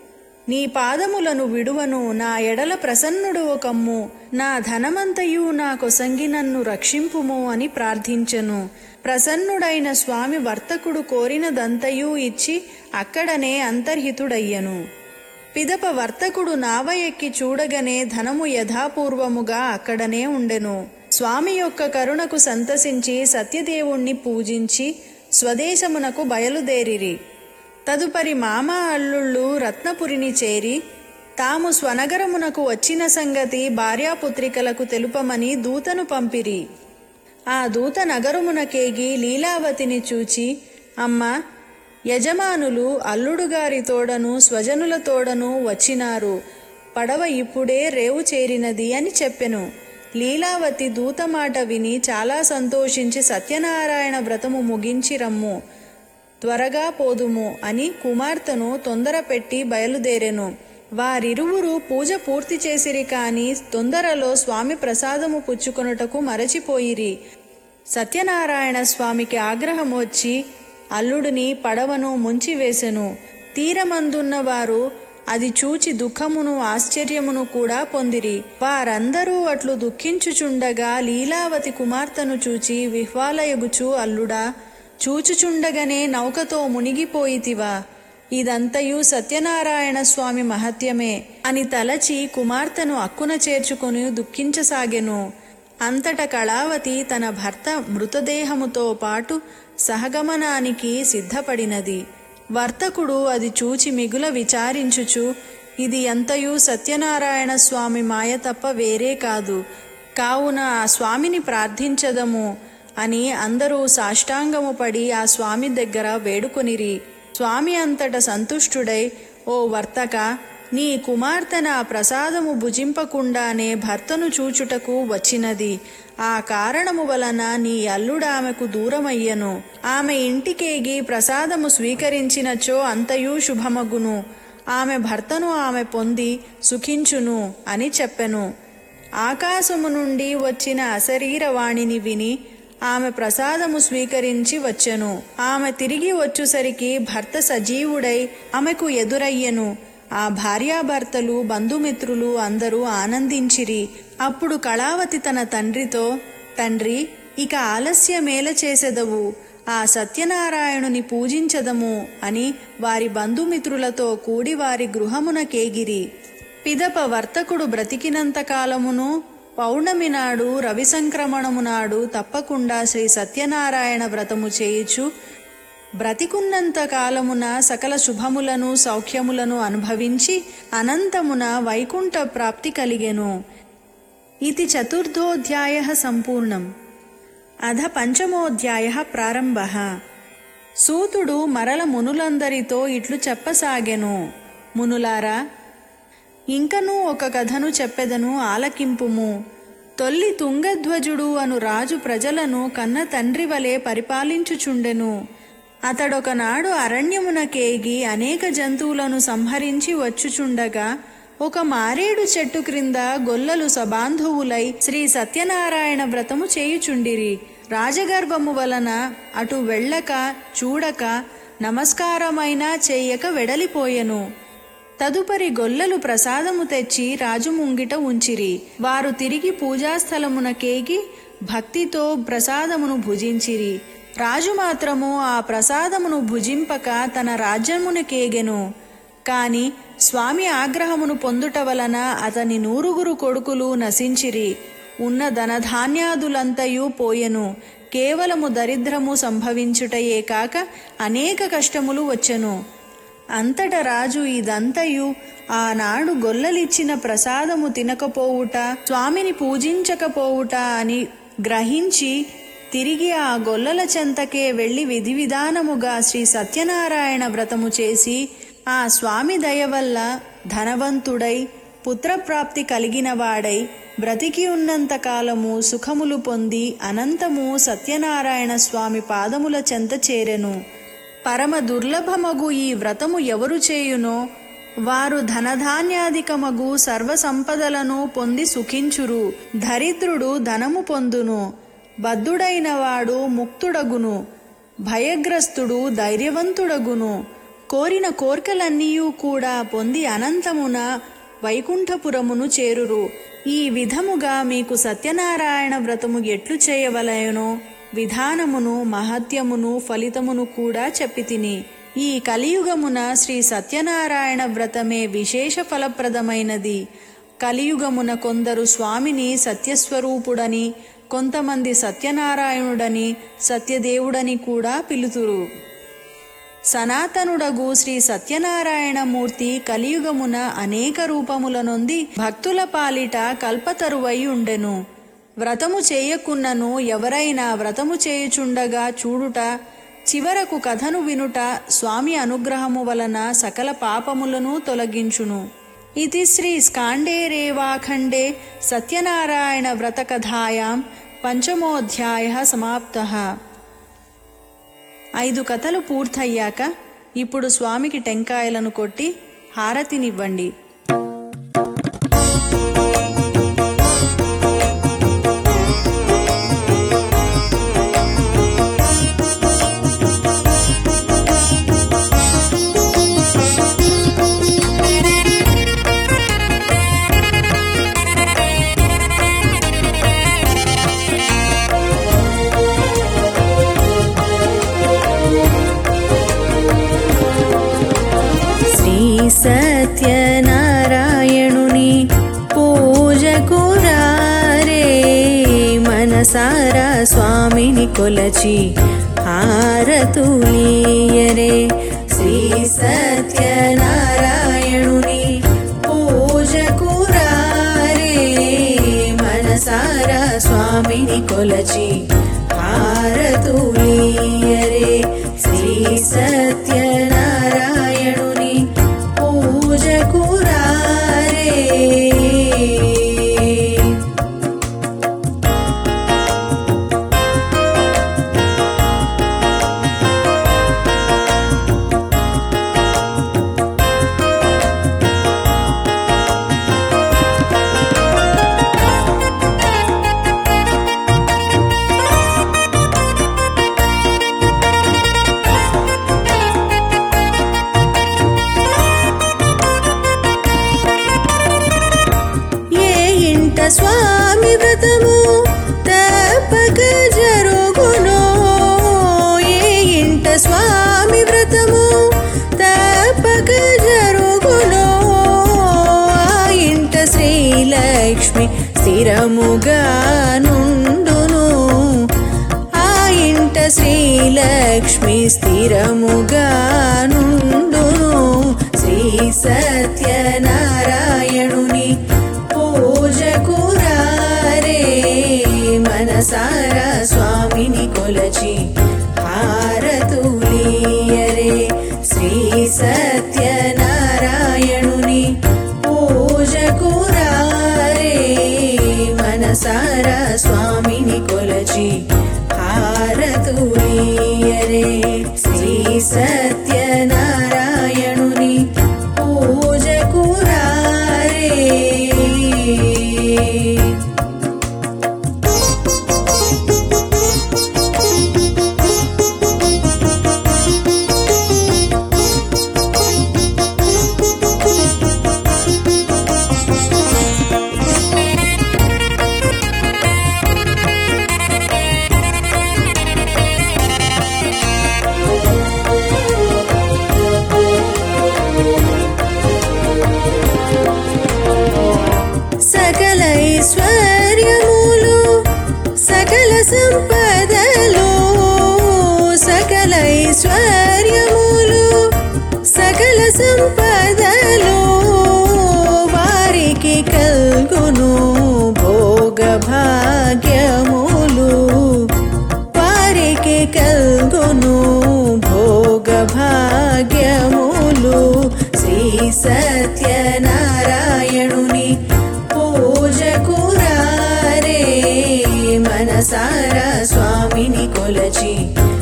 నీ పాదములను విడువను. నా ఎడల ప్రసన్నుడు ఒకమ్ము. నా ధనమంతయు నా కొసంగి నన్ను రక్షింపుము అని ప్రార్థించెను. ప్రసన్నుడైన స్వామి వర్తకుడు కోరినదంతయు ఇచ్చి అక్కడనే అంతర్హితుడయ్యను. పిదప వర్తకుడు నావ ఎక్కి చూడగనే ధనము యథాపూర్వముగా అక్కడనే ఉండెను. స్వామి యొక్క కరుణకు సంతసించి సత్యదేవుణ్ణి పూజించి స్వదేశమునకు బయలుదేరిరి. తదుపరి మామ అల్లుళ్ళు రత్నపురిని చేరి తాము స్వనగరమునకు వచ్చిన సంగతి భార్యాపుత్రికలకు తెలుపమని దూతను పంపిరి. ఆ దూత నగరమునకేగి లీలావతిని చూచి, అమ్మా, యజమానులు అల్లుడుగారి తోడను స్వజనుల తోడను వచ్చినారు. పడవ ఇప్పుడే రేవు చేరినది అని చెప్పెను. లీలావతి దూతమాట విని చాలా సంతోషించి సత్యనారాయణ వ్రతము ముగించి రమ్ము, త్వరగా పోదుము అని కుమార్తెను తొందర పెట్టి బయలుదేరెను. వారిరువురు పూజ పూర్తి చేసిరి. కాని తొందరలో స్వామి ప్రసాదము పుచ్చుకొనుటకు మరచిపోయిరి. సత్యనారాయణ స్వామికి ఆగ్రహం వచ్చి అల్లుడిని పడవను ముంచివేసెను. తీరమందున్న వారు అది చూచి దుఃఖమును ఆశ్చర్యమును కూడా పొందిరి. వారందరూ అట్లు దుఃఖించుచుండగా లీలావతి కుమార్తెను చూచి విహ్వాలయగుచు, అల్లుడా, చూచుచుండగనే నౌకతో మునిగిపోయితివా? ఇదంతయు సత్యనారాయణ స్వామి మహత్యమే అని తలచి కుమార్తెను అక్కున చేర్చుకుని దుఃఖించసాగెను. అంతట కళావతి తన భర్త మృతదేహముతో పాటు సహగమనానికి సిద్ధపడినది. వర్తకుడు అది చూచి మిగుల విచారించుచు, ఇది ఎంతయు సత్యనారాయణ స్వామి మాయ తప్ప వేరే కాదు, కావున ఆ స్వామిని ప్రార్థించదము అని అందరూ సాష్టాంగము పడి ఆ స్వామి దగ్గర వేడుకొనిరి. స్వామి అంతట సంతుష్టుడై, ఓ వర్తక, నీ కుమార్తె నా ప్రసాదము భుజింపకుండానే భర్తను చూచుటకు వచ్చినది. ఆ కారణము వలన నీ అల్లుడామెకు దూరమయ్యను. ఆమె ఇంటికేగి ప్రసాదము స్వీకరించినచో అంతయు శుభమగును. ఆమె భర్తను ఆమె పొంది సుఖించును అని చెప్పెను. ఆకాశము నుండి వచ్చిన అశరీరవాణిని విని ఆమె ప్రసాదము స్వీకరించి వచ్చెను. ఆమె తిరిగి వచ్చుసరికి భర్త సజీవుడై ఆమెకు ఎదురయ్యెను. ఆ భార్యాభర్తలు బంధుమిత్రులు అందరూ ఆనందించిరి. అప్పుడు కళావతి తన తండ్రితో, తండ్రి, ఇక ఆలస్యమేల చేసెదవు, ఆ సత్యనారాయణుని పూజించదము అని వారి బంధుమిత్రులతో కూడి వారి గృహమున కేగిరి. పిదప వర్తకుడు బ్రతికినంత కాలమును పౌర్ణమి నాడు రవి సంక్రమణము నాడు తప్పకుండా శ్రీ సత్యనారాయణ వ్రతము చేయుచు బ్రతికున్నంత కాలమున సకల శుభములను సౌఖ్యములను అనుభవించి అనంతమున వైకుంఠ ప్రాప్తి కలిగెను. ఇది చతుర్థోధ్యాయ సంపూర్ణం. అధ పంచమోధ్యాయ ప్రారంభ. సూతుడు మరల మునులందరితో ఇట్లు చెప్పసాగెను. మునులారా, ఇంకనూ ఒక కథను చెప్పెదను, ఆలకింపుము. తొల్లి తుంగధ్వజుడు అను రాజు ప్రజలను కన్న తండ్రి వలె పరిపాలించుచుండెను. అతడొకనాడు అరణ్యమునకేగి అనేక జంతువులను సంహరించి వచ్చుచుండగా ఒక మారేడు చెట్టు క్రింద గొల్లలు సబాంధువులై శ్రీ సత్యనారాయణ వ్రతము చేయుచుండిరి. రాజగర్భము వలన అటు వెళ్ళక చూడక నమస్కారమైనా చేయక వెడలిపోయెను. తదుపరి గొల్లలు ప్రసాదము తెచ్చి రాజు ముంగిట ఉంచిరి. వారు తిరిగి పూజాస్థలమునకేగి భక్తితో ప్రసాదమును భుజించిరి. రాజు మాత్రము ఆ ప్రసాదమును భుజింపక తన రాజ్యమునకేగెను. కాని స్వామి ఆగ్రహమును పొందుట వలన అతని నూరుగురు కొడుకులు నశించిరి. ఉన్న ధనధాన్యాదులంతయు పోయెను. కేవలము దరిద్రము సంభవించుటయే కాక అనేక కష్టములు వచ్చెను. అంతట రాజు ఇదంతయు ఆనాడు గొల్లలిచ్చిన ప్రసాదము తినకపోవుట, స్వామిని పూజించకపోవుట అని గ్రహించి తిరిగి ఆ గొల్లల చెంతకే వెళ్ళి విధి విధానముగా శ్రీ సత్యనారాయణ వ్రతము చేసి ఆ స్వామి దయ వల్ల ధనవంతుడై పుత్రప్రాప్తి కలిగినవాడై బ్రతికి ఉన్నంత కాలము సుఖములు పొంది అనంతము సత్యనారాయణ స్వామి పాదముల చెంత చేరెను. పరమ దుర్లభమగు ఈ వ్రతము ఎవరు చేయునో వారు ధనధాన్యాధికమగు సర్వసంపదలను పొంది సుఖించురు. దరిద్రుడు ధనము పొందును, బద్ధుడైన వాడు ముక్తుడగును, భయగ్రస్తుడు ధైర్యవంతుడగును. కోరిన కోర్కెలన్నీయూ కూడా పొంది అనంతమున వైకుంఠపురమును చేరురు. ఈ విధముగా మీకు సత్యనారాయణ వ్రతము ఎట్లు చేయవలెనో విధానమును మహత్యమును ఫలితమును కూడా చెప్పితిని. ఈ కలియుగమున శ్రీ సత్యనారాయణ వ్రతమే విశేష ఫలప్రదమైనది. కలియుగమున కొందరు స్వామిని సత్యస్వరూపుడని, కొంతమంది సత్యనారాయణుడని, సత్యదేవుడని కూడా పిలుతురు. సనాతనుడగు శ్రీ సత్యనారాయణమూర్తి కలియుగమున అనేక రూపముల నొంది భక్తుల పాలిట కల్పతరువై ఉండెను. వ్రతము చేయకున్నను ఎవరైనా వ్రతము చేయుచుండగా చూడుట, చివరకు కథను వినుట స్వామి అనుగ్రహము వలన సకల పాపములను తొలగించును. ఇది శ్రీ స్కాండేరేవాఖండే సత్యనారాయణ వ్రతకథాయాం పంచమోధ్యాయ సమాప్తః. ఐదు కథలు పూర్తయ్యాక ఇప్పుడు స్వామికి టెంకాయలను కొట్టి హారతినివ్వండి. మనసారా స్వామిని కొలచి హారతులీయరే. శ్రీ సత్యనారాయణుని పూజకు రారే, మనసారా స్వామిని కొలచి హారతులీయరే. శ్రీ సత్యనారాయణుని పూజకు రారే. స్వామి వ్రతము తప్పక జరుగునో, ఏ ఇంట స్వామి వ్రతము తప్పక జరుగునో, ఆ ఇంట శ్రీలక్ష్మి స్థిరముగా నుండును, ఆ ఇంట శ్రీలక్ష్మి స్థిరముగా నుండును. శ్రీ సత్యనారాయణుని పూజకు రారే, మనసారా స్వామిని కొలచి హారతులీయరే. శ్రీ సత్యనారాయణుని పూజకు రారే, మనసారా స్వామిని కొలచి హారతులీయరే. శ్రీ సత్యనారాయణుని పూజకు రారే. సకల ఐశ్వర్యములు సకల సంపదలు, సకల ఐశ్వర్యములు సకల సంపదలు వారికి కల్గును భోగ భాగ్యములు, వారికి కల్గును భోగ భాగ్యములు. శ్రీ సత్యనారాయణుని పూజకు రారే, మనసారా స్వామిని కొలచి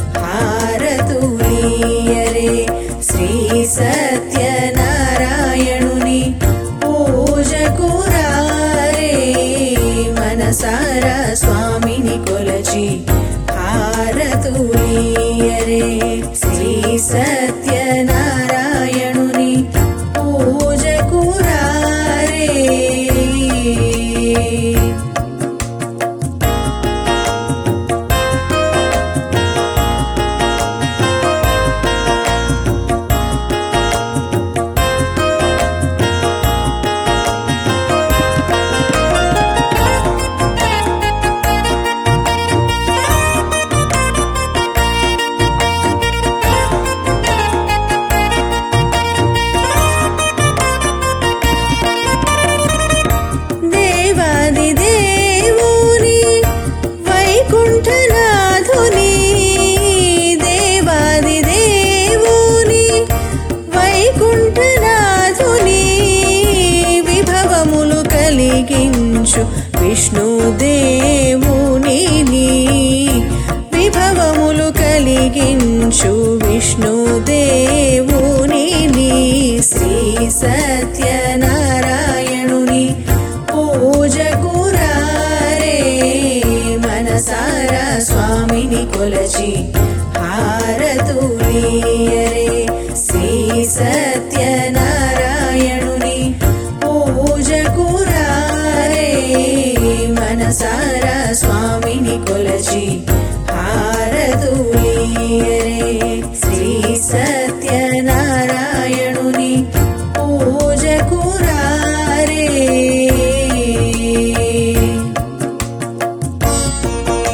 హారతులీయరే. శ్రీ సత్యనారాయణుని పూజకు రారే, మనసారా స్వామిని కొలచి హారతులీయరే. శ్రీ సత్యనారాయణుని పూజకు రారే. విష్ణుదేవుని విభవములు కలిగించు విష్ణుదేవుని. శ్రీ సత్యనారాయణుని పూజకు రారే, మనసారా స్వామిని కొలచి హారతులీయరే. శ్రీ సత్యనారాయణుని పూజకు రారే, మనసారా స్వామిని కొలచి హారతులీయరే. శ్రీ సత్యనారాయణుని పూజకు రారే.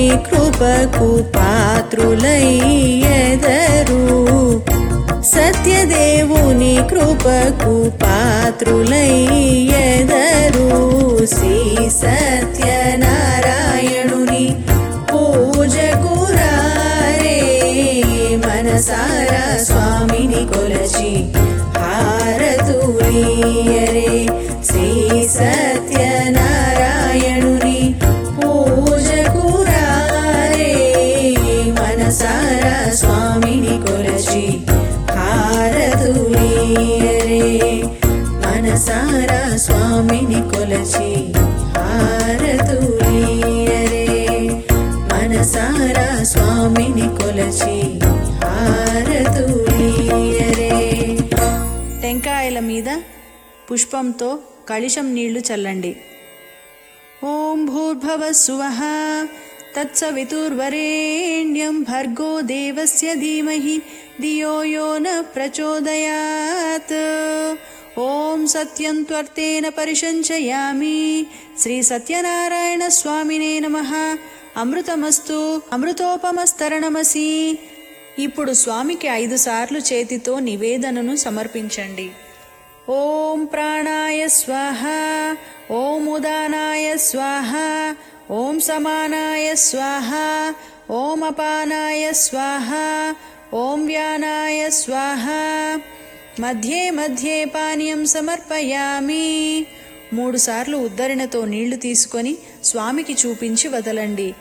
కృపకు పాత్రులయ్యెదరు సత్యదేవుని కృపకు పాత్రులయ్యెదరు శ్రీ సత్యనారాయణుని పూజకు రారే మనసారా స్వామిని కొలచి హారతులీయరే శ్రీ సత్యనారాయణుని పూజకు రారే మనసారా స్వామిని కొలచి హారతులీయరే మనసారా స్వామిని కొలచి హారతులీయరే మనసారా స్వామిని కొలచి హారతులీయరే. టెంకాయల మీద పుష్పంతో కళిశం నీళ్లు చల్లండి. ఓం భూర్భువః స్వః తత్సవితుర్వరేణ్యం భర్గో దేవస్య ధీమహి ధియో యో న ప్రచోదయాత్. ఓం సత్యం త్వర్తేన పరిశంచయామి. శ్రీ సత్యనారాయణ స్వామినే నమః. అమృతమస్తు అమృతోపమస్తరణమసి. ఇప్పుడు స్వామికి ఐదు సార్లు చేతితో నివేదనను సమర్పించండి. ఓం ప్రాణాయ స్వాహ, ఓం ఉదానాయ స్వాహ, ఓం సమానాయ స్వాహ, ఓం అపానాయ స్వాహ, ఓం వ్యానాయ స్వాహ. మధ్యే మధ్యే పానీయం సమర్పయామి. మూడు సార్లు ఉద్ధరణతో నీళ్లు తీసుకొని స్వామికి చూపించి వదలండి.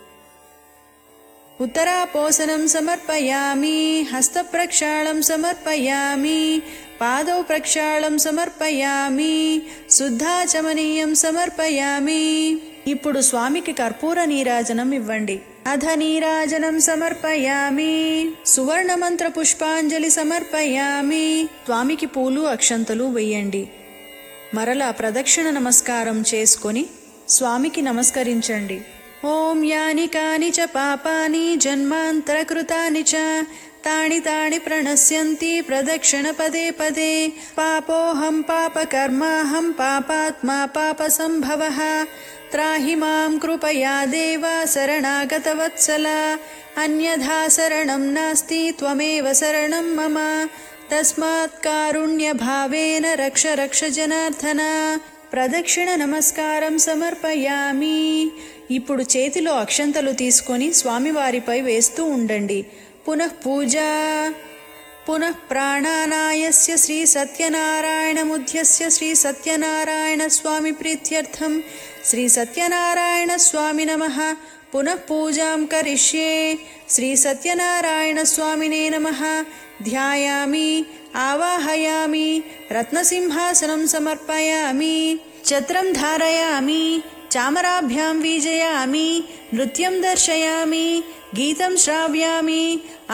ఉత్తరాపోసనం సమర్పయామి. హస్త ప్రక్షాళం సమర్పయామి. పాదౌ ప్రక్షాళం సమర్పయామి. శుద్ధాచమనీయం సమర్పయామి. ఇప్పుడు స్వామికి కర్పూర నీరాజనం ఇవ్వండి. అధ నీరాజనం సమర్పయామి. సువర్ణ మంత్ర పుష్పాంజలి సమర్పయామి. స్వామికి పూలు అక్షంతలు వెయ్యండి. మరలా ప్రదక్షిణ నమస్కారం చేసుకొని స్వామికి నమస్కరించండి. ఓం యాని కాని చ పాపాని జన్మాంతరకృతాని చ తాని తాని ప్రణశ్యంతి ప్రదక్షిణ పదే పదే. పాపోహం పాపకర్మాహం పాపాత్మా పాప సంభవః. త్రాహి మాం కృపయా దేవ శరణాగత వత్సల. అన్యథా శరణం నాస్తి త్వమేవ శరణం మమ. తస్మాత్ కారుణ్య భావేన రక్ష రక్ష జనార్దన. ప్రదక్షిణ నమస్కారం సమర్పయామి. ఇప్పుడు చేతిలో అక్షంతలు తీసుకొని స్వామివారిపై వేస్తూ ఉండండి. పునః పూజ. పునః ప్రాణానాయస్య శ్రీ సత్యనారాయణముధ్యస్య శ్రీ సత్యనారాయణ స్వామి ప్రీత్యర్థం శ్రీ సత్యనారాయణ స్వామి నమః. పునః పూజాం కరిష్యే. శ్రీ సత్యనారాయణ స్వామినే నమః. ధ్యాయామి, ఆవాహయామి. రత్నసింహాసనం సమర్పయామి. ఛత్రం ధారయామి. చామరాభ్యాం వీజయామి. నృత్యం దర్శయామి. గీతం శ్రావ్యామి.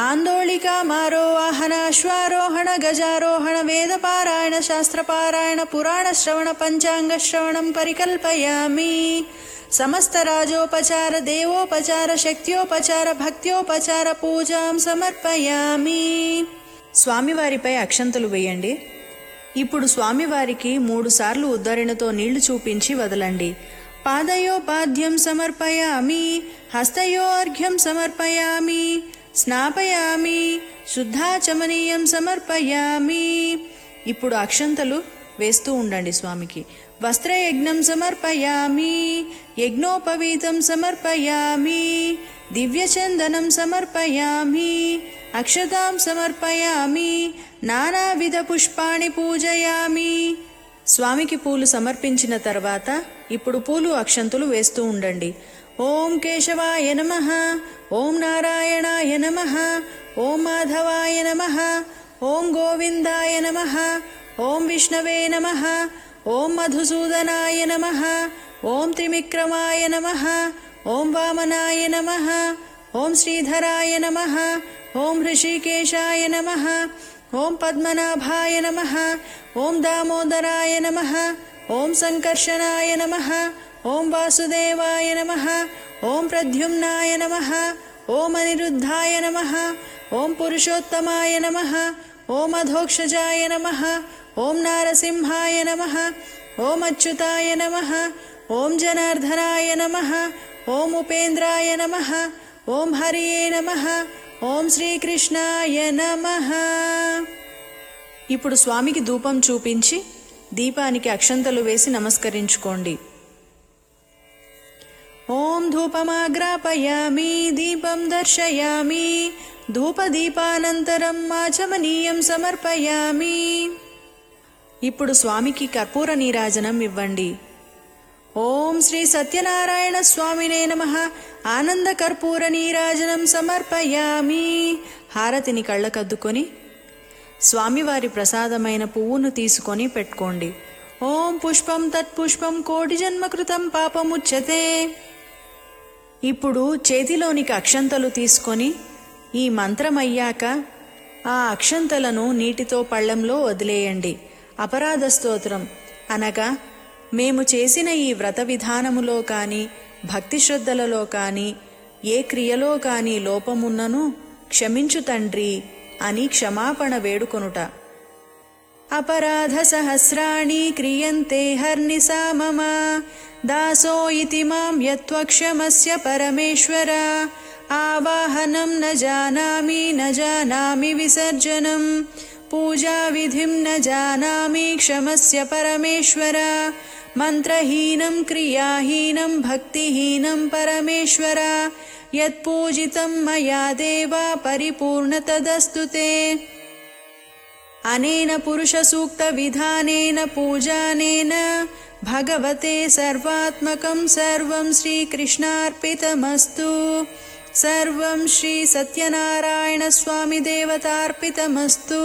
ఆందోళికామారోహణ అశ్వారోహణ గజారోహణ వేదపారాయణ శాస్త్రపారాయణ పురాణ శ్రవణ పంచాంగ శ్రవణం పరికల్పయామి. సమస్త రాజోపచార దేవోపచార శక్త్యోపచార భక్త్యోపచార పూజాం సమర్పయామి. స్వామివారిపై అక్షంతలు వేయండి. ఇప్పుడు స్వామివారికి మూడు సార్లు ఉద్ధరణతో నీళ్లు చూపించి వదలండి. పాదయోపాద్యం సమర్పయామి. హస్తయో అర్ఘ్యం సమర్పయామి. స్నాపయామి. శుద్ధాచమనీయం సమర్పయామి. ఇప్పుడు అక్షంతలు వేస్తూ ఉండండి స్వామికి. వస్త్రయజ్ఞం సమర్పయామి. యజ్ఞోపవీతం సమర్పయామి. దివ్యచందనం సమర్పయామి. అక్షతాం సమర్పయామి. నానావిధ పుష్పాణి పూజయామి. స్వామికి పూలు సమర్పించిన తర్వాత ఇప్పుడు పూలు అక్షంతులు వేస్తూ ఉండండి. ఓం కేశవాయ నమః. ఓం నారాయణాయ నమః. ఓం మాధవాయ నమః. ఓం గోవిందాయ నమః. ఓం విష్ణవే నమః. ఓం మధుసూదనాయ నమః. ఓం త్రివిక్రమాయ నమః. ఓం వామనాయ నమః. ఓం శ్రీధరాయ నమః. ఓం హృషికేశాయ నమః. ఓం పద్మనాభాయ నమః. ఓం దామోదరాయ నమః. ఓం సంకర్షణాయ నమః. ఓం వాసుదేవాయ నమః. ఓం ప్రద్యుమ్నాయ నమః. ఓం అనిరుద్ధాయ నమః. ఓం పురుషోత్తమాయ నమః. ఓం అధోక్షజాయ నమః. ఓం నారసింహాయ నమః. ఓం అచ్యుతాయ నమః. ఓం జనార్దనాయ నమః. ఓం ఉపేంద్రాయ నమః. ఓం హరియే నమః. ఓం శ్రీకృష్ణాయ నమః. ఇప్పుడు స్వామికి ధూపం చూపించి దీపానికి అక్షంతలు వేసి నమస్కరించుకోండి. ఓం ధూపమాగ్రాపయామి దీపం దర్శయామి ధూపదీపానంతరం ఆచమనీయం సమర్పయామి. ఇప్పుడు స్వామికి కర్పూర నీరాజనం ఇవ్వండి. ఓం శ్రీ సత్యనారాయణ స్వామినే నమః. ఆనంద కర్పూర నీరాజనం సమర్పయామి. హారతిని కళ్ళకద్దుకొని స్వామివారి ప్రసాదమైన పువ్వును తీసుకొని పెట్టుకోండి. ఓం పుష్పం తత్పుష్పం కోటి జన్మకృతం పాపముచ్యతే. ఇప్పుడు చేతిలోనికి అక్షంతలు తీసుకొని ఈ మంత్రం అయ్యాక ఆ అక్షంతలను నీటితో పళ్ళెంలో వదిలేయండి. అపరాధ స్తోత్రం అనగా మేము చేసిన ఈ వ్రత విధానములో కానీ భక్తి శ్రద్ధలలో కానీ ఏ క్రియలో కానీ లోపమున్నను క్షమించు తండ్రి అని క్షమాపణ వేడుకొనుట. అపరాధ సహస్రాణి క్రియంతే హర్నిశా మమ దాసో ఇతి మాం యత్వక్షమస్య పరమేశ్వర ఆవాహనం న జానామి న జానామి విసర్జనం పూజా విధిం న జానామి క్షమస్య పరమేశ్వర మంత్రహీనం క్రియాహీనం భక్తిహీనం పరమేశ్వర యత్పూజితం మయా దేవా పరిపూర్ణతదస్తు తే. అనేన పురుష సూక్త విధానేన పూజానేన భగవతే సర్వాత్మకం సర్వం శ్రీకృష్ణార్పితమస్తు. సర్వం శ్రీ సత్యనారాయణ స్వామి దేవతార్పితమస్తు.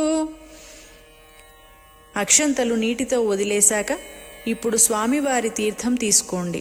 అక్షంతలు నీటితో వదిలేశాక ఇప్పుడు స్వామివారి తీర్థం తీసుకోండి.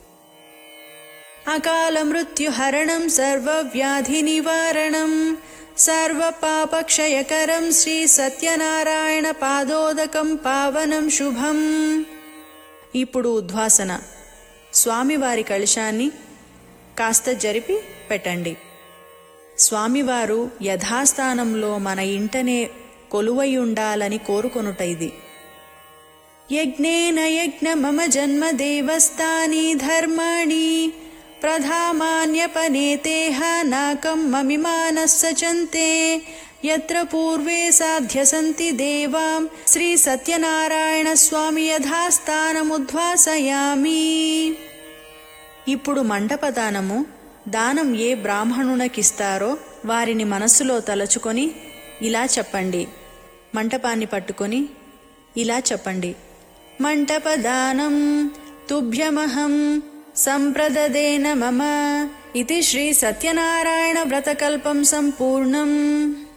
అకాల మృత్యుహరణం సర్వవ్యాధి నివారణం సర్వపాపక్షయకరం శ్రీ సత్యనారాయణ పాదోదకం పావనం శుభం. ఇప్పుడు ఉద్వాసన. స్వామివారి కలశాన్ని కాస్త జరిపి పెట్టండి. స్వామివారు యథాస్థానంలో మన ఇంటనే కొలువై ఉండాలని కోరుకొనుట ఇది. యజ్ఞేన యజ్ఞ మమ జన్మ దేవస్థాని ధర్మాణి ప్రధామాన్యపనేతేహ నాకం మమిమానః సచంతే యత్ర పూర్వే సాధ్య సంతి దేవాం శ్రీ సత్యనారాయణ స్వామి యథాస్థానముద్వాసయామి. ఇప్పుడు మంటపదానము దానం ఏ బ్రాహ్మణునకిస్తారో వారిని మనస్సులో తలచుకొని ఇలా చెప్పండి. మంటపాన్ని పట్టుకొని ఇలా చెప్పండి. మంటపదానం తుభ్యమహం సంప్రదదేన మమ. ఇది శ్రీ సత్యనారాయణ వ్రతకల్పం సంపూర్ణం.